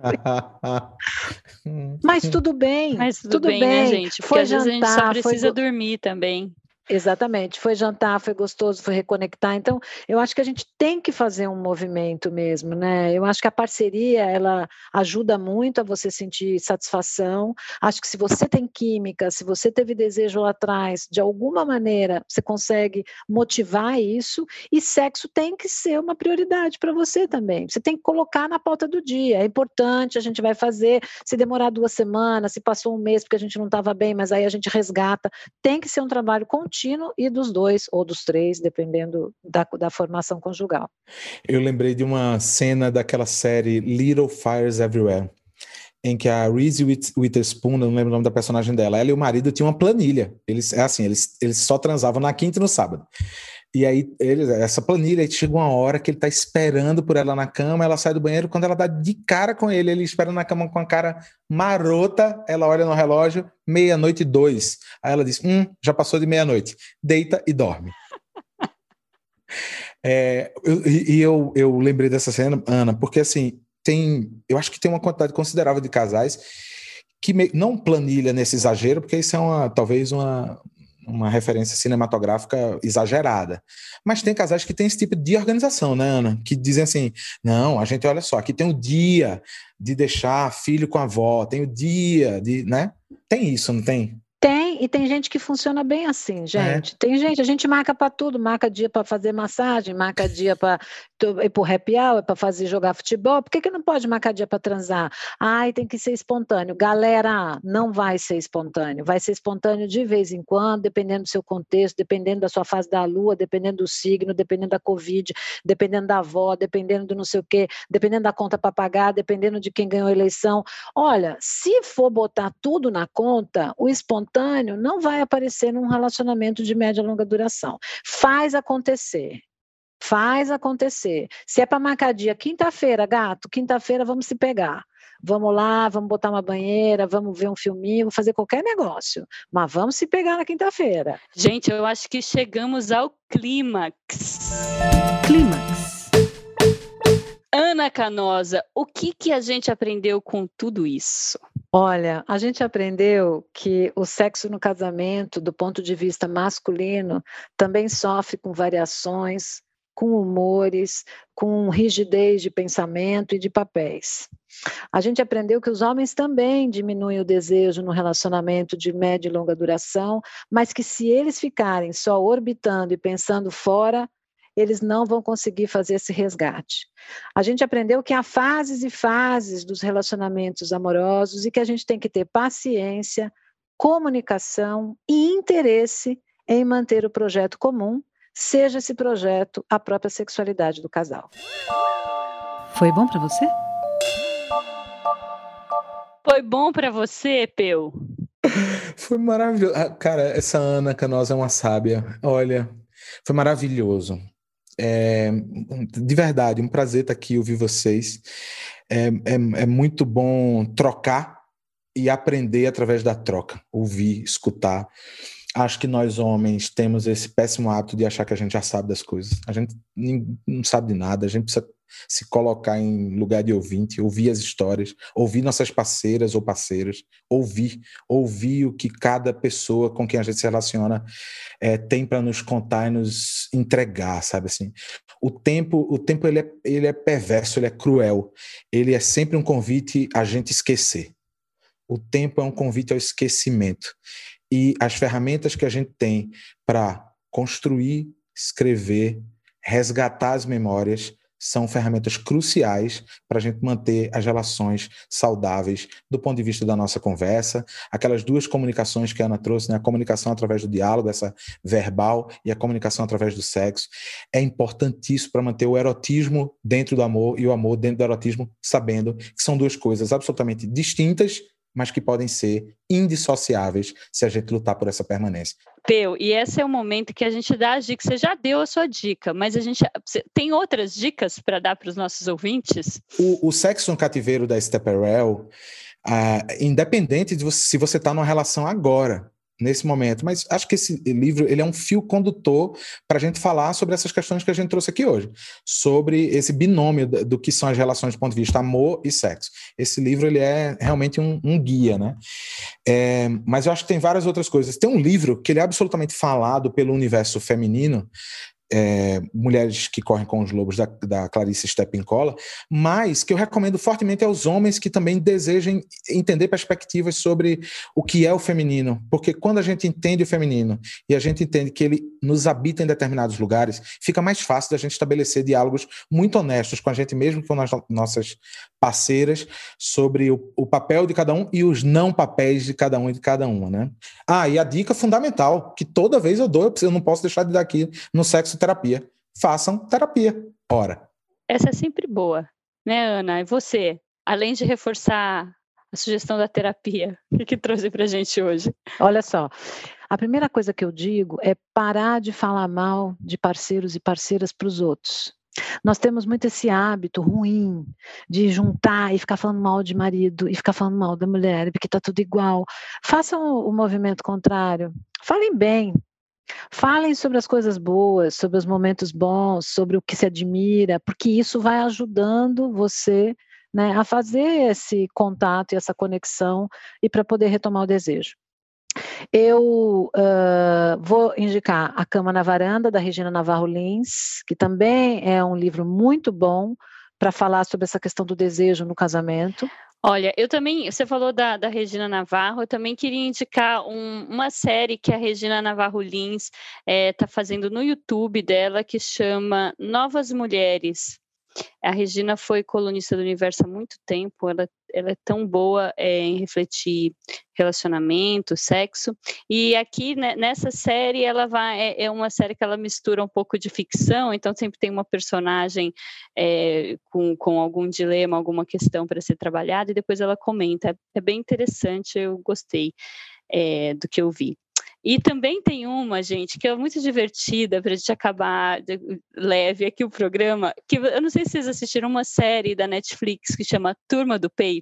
Mas tudo bem, Mas tudo, tudo bem, bem, né, gente? Porque foi às jantar, vezes a gente só precisa foi... dormir também. Exatamente, foi jantar, foi gostoso, foi reconectar, então eu acho que a gente tem que fazer um movimento mesmo, né, eu acho que a parceria, ela ajuda muito a você sentir satisfação, acho que se você tem química, se você teve desejo lá atrás, de alguma maneira você consegue motivar isso, e sexo tem que ser uma prioridade para você também, você tem que colocar na pauta do dia, é importante, a gente vai fazer, se demorar duas semanas, se passou um mês porque a gente não estava bem, mas aí a gente resgata, tem que ser um trabalho contínuo, e dos dois ou dos três, dependendo da, da formação conjugal. Eu lembrei de uma cena daquela série Little Fires Everywhere, em que a Reese Witherspoon, eu não lembro o nome da personagem dela, ela e o marido tinham uma planilha, eles, é assim, eles, eles só transavam na quinta e no sábado. E aí, ele, essa planilha, aí chega uma hora que ele tá esperando por ela na cama, ela sai do banheiro, quando ela dá de cara com ele, ele espera na cama com a cara marota, ela olha no relógio, meia-noite e dois. Aí ela diz, hum, já passou de meia-noite. Deita e dorme. é, eu, e eu, eu lembrei dessa cena, Ana, porque assim, tem, eu acho que tem uma quantidade considerável de casais que me, não planilha nesse exagero, porque isso é uma, talvez uma... uma referência cinematográfica exagerada. Mas tem casais que têm esse tipo de organização, né, Ana? Que dizem assim, não, a gente, olha só, aqui tem o dia de deixar filho com a avó, tem o dia de, né? Tem isso, não tem? Tem, e tem gente que funciona bem assim, gente. É. Tem gente, a gente marca para tudo, marca dia para fazer massagem, marca dia para ir pro happy hour, para fazer jogar futebol. Por que que não pode marcar dia para transar? Ai, tem que ser espontâneo. Galera, não vai ser espontâneo. Vai ser espontâneo de vez em quando, dependendo do seu contexto, dependendo da sua fase da lua, dependendo do signo, dependendo da Covid, dependendo da avó, dependendo do não sei o quê, dependendo da conta para pagar, dependendo de quem ganhou a eleição. Olha, se for botar tudo na conta, o espontâneo não vai aparecer num relacionamento de média e longa duração. Faz acontecer. Faz acontecer. Se é para marcar dia, quinta-feira, gato, quinta-feira vamos se pegar. Vamos lá, vamos botar uma banheira, vamos ver um filminho, fazer qualquer negócio. Mas vamos se pegar na quinta-feira. Gente, eu acho que chegamos ao clímax. Clímax. Ana Canosa, o que, que a gente aprendeu com tudo isso? Olha, a gente aprendeu que o sexo no casamento, do ponto de vista masculino, também sofre com variações, com humores, com rigidez de pensamento e de papéis. A gente aprendeu que os homens também diminuem o desejo no relacionamento de média e longa duração, mas que se eles ficarem só orbitando e pensando fora, eles não vão conseguir fazer esse resgate. A gente aprendeu que há fases e fases dos relacionamentos amorosos e que a gente tem que ter paciência, comunicação e interesse em manter o projeto comum, seja esse projeto a própria sexualidade do casal. Foi bom para você? Foi bom para você, Peu? Foi maravilhoso. Cara, essa Ana Canosa é uma sábia. Olha, foi maravilhoso. É, de verdade, um prazer estar aqui, ouvir vocês. É, é, é muito bom trocar e aprender através da troca, ouvir, escutar. Acho que nós homens temos esse péssimo hábito de achar que a gente já sabe das coisas. A gente não sabe de nada, a gente precisa se colocar em lugar de ouvinte, ouvir as histórias, ouvir nossas parceiras ou parceiras, ouvir, ouvir o que cada pessoa com quem a gente se relaciona é, tem para nos contar e nos entregar, sabe assim? O tempo, o tempo ele é, ele é perverso, ele é cruel, ele é sempre um convite a gente esquecer. O tempo é um convite ao esquecimento. E as ferramentas que a gente tem para construir, escrever, resgatar as memórias são ferramentas cruciais para a gente manter as relações saudáveis do ponto de vista da nossa conversa. Aquelas duas comunicações que a Ana trouxe, né? A comunicação através do diálogo, essa verbal, e a comunicação através do sexo, é importantíssimo para manter o erotismo dentro do amor e o amor dentro do erotismo, sabendo que são duas coisas absolutamente distintas, mas que podem ser indissociáveis se a gente lutar por essa permanência. Peu, e esse é o momento que a gente dá as dicas. Você já deu a sua dica, mas a gente tem outras dicas para dar para os nossos ouvintes? O, o sexo no cativeiro da Stepperell, uh, independente de você, se você está numa relação agora, nesse momento, mas acho que esse livro ele é um fio condutor para a gente falar sobre essas questões que a gente trouxe aqui hoje, sobre esse binômio do, do que são as relações do ponto de vista amor e sexo. Esse livro ele é realmente um, um guia, né? É, mas eu acho que tem várias outras coisas. Tem um livro que ele é absolutamente falado pelo universo feminino, É, Mulheres que Correm com os Lobos, da, da Clarice Stepinkola, mas que eu recomendo fortemente aos homens que também desejem entender perspectivas sobre o que é o feminino, porque quando a gente entende o feminino e a gente entende que ele nos habita em determinados lugares, fica mais fácil da gente estabelecer diálogos muito honestos com a gente mesmo, com as nossas parceiras, sobre o, o papel de cada um e os não papéis de cada um e de cada uma, né? Ah, e a dica fundamental, que toda vez eu dou, eu não posso deixar de dar aqui no sexo terapia. Façam terapia. Ora. Essa é sempre boa, né, Ana? E você, além de reforçar a sugestão da terapia, o que, que trouxe pra gente hoje? Olha só, a primeira coisa que eu digo é parar de falar mal de parceiros e parceiras para os outros. Nós temos muito esse hábito ruim de juntar e ficar falando mal de marido e ficar falando mal da mulher, porque está tudo igual. Façam o, o movimento contrário. Falem bem. Falem sobre as coisas boas, sobre os momentos bons, sobre o que se admira, porque isso vai ajudando você, né, a fazer esse contato e essa conexão e para poder retomar o desejo. Eu uh, vou indicar A Cama na Varanda, da Regina Navarro Lins, que também é um livro muito bom para falar sobre essa questão do desejo no casamento. Olha, eu também, você falou da, da Regina Navarro, eu também queria indicar um, uma série que a Regina Navarro Lins está é, fazendo no YouTube dela, que chama Novas Mulheres. A Regina foi colunista do Universo há muito tempo, ela, ela é tão boa é, em refletir relacionamento, sexo, e aqui né, nessa série ela vai, é, é uma série que ela mistura um pouco de ficção, então sempre tem uma personagem é, com, com algum dilema, alguma questão para ser trabalhada, e depois ela comenta, é bem interessante, eu gostei é, do que eu vi. E também tem uma, gente, que é muito divertida, para a gente acabar de, leve aqui o programa, que eu não sei se vocês assistiram uma série da Netflix que chama Turma do Peito.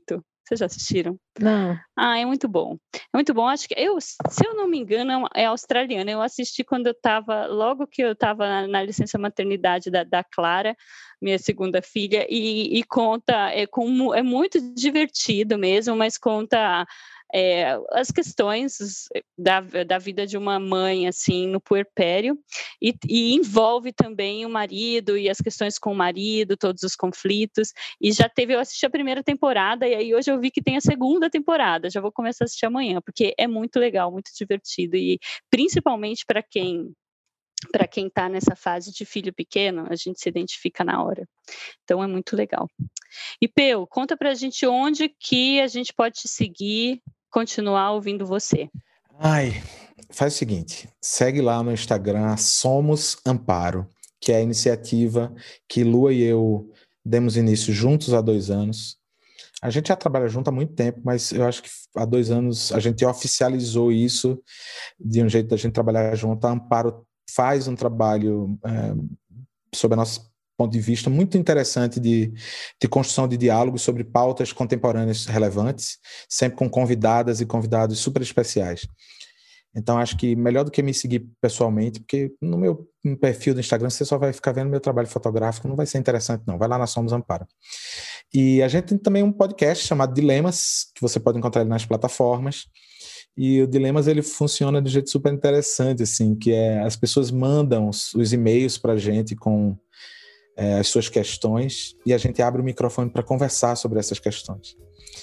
Vocês já assistiram? Não. Ah, é muito bom. É muito bom. Acho que eu, se eu não me engano, é australiana. Eu assisti quando eu estava, logo que eu estava na, na licença maternidade da, da Clara, minha segunda filha, e, e conta, é, com, é muito divertido mesmo, mas conta é, as questões da, da vida de uma mãe, assim, no puerpério, e, e envolve também o marido e as questões com o marido, todos os conflitos, e já teve, eu assisti a primeira temporada, e aí hoje eu vi que tem a segunda temporada, já vou começar a assistir amanhã, porque é muito legal, muito divertido, e principalmente para quem para quem está nessa fase de filho pequeno, a gente se identifica na hora. Então, é muito legal. E, Peu, conta para a gente onde que a gente pode te seguir, continuar ouvindo você. Ai, faz o seguinte, segue lá no Instagram Somos Amparo, que é a iniciativa que Lua e eu demos início juntos há dois anos. A gente já trabalha junto há muito tempo, mas eu acho que há dois anos a gente oficializou isso de um jeito da gente trabalhar junto. A Amparo faz um trabalho, é, sob o nosso ponto de vista, muito interessante de, de construção de diálogos sobre pautas contemporâneas relevantes, sempre com convidadas e convidados super especiais. Então, acho que melhor do que me seguir pessoalmente, porque no meu perfil do Instagram você só vai ficar vendo meu trabalho fotográfico, não vai ser interessante não, vai lá na Somos Amparo. E a gente tem também um podcast chamado Dilemas, que você pode encontrar ele nas plataformas. E o Dilemas, ele funciona de um jeito super interessante, assim, que é, as pessoas mandam os, os e-mails para a gente com é, as suas questões e a gente abre o microfone para conversar sobre essas questões.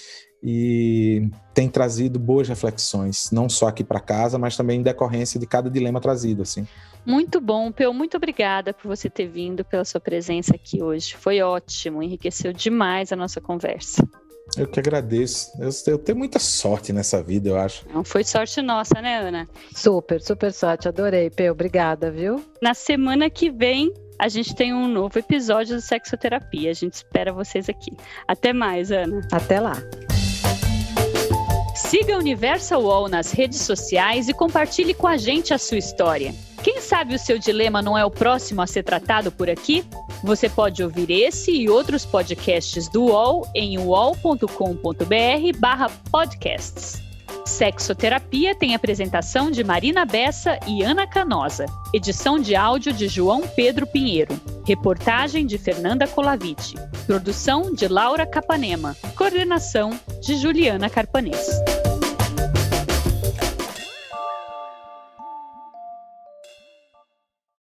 E tem trazido boas reflexões, não só aqui para casa, mas também em decorrência de cada dilema trazido, assim. Muito bom, Peu, muito obrigada por você ter vindo, pela sua presença aqui hoje. Foi ótimo, enriqueceu demais a nossa conversa. Eu que agradeço. Eu, eu tenho muita sorte nessa vida, eu acho. Não foi sorte nossa, né, Ana? Super, super sorte. Adorei, Peu. Obrigada, viu? Na semana que vem, a gente tem um novo episódio do Sexoterapia. A gente espera vocês aqui. Até mais, Ana. Até lá. Siga a Universal U O L nas redes sociais e compartilhe com a gente a sua história. Quem sabe o seu dilema não é o próximo a ser tratado por aqui? Você pode ouvir esse e outros podcasts do U O L em uol.com.br barra podcasts. Sexoterapia tem apresentação de Marina Bessa e Ana Canosa. Edição de áudio de João Pedro Pinheiro. Reportagem de Fernanda Colaviti. Produção de Laura Capanema. Coordenação de Juliana Carpanês.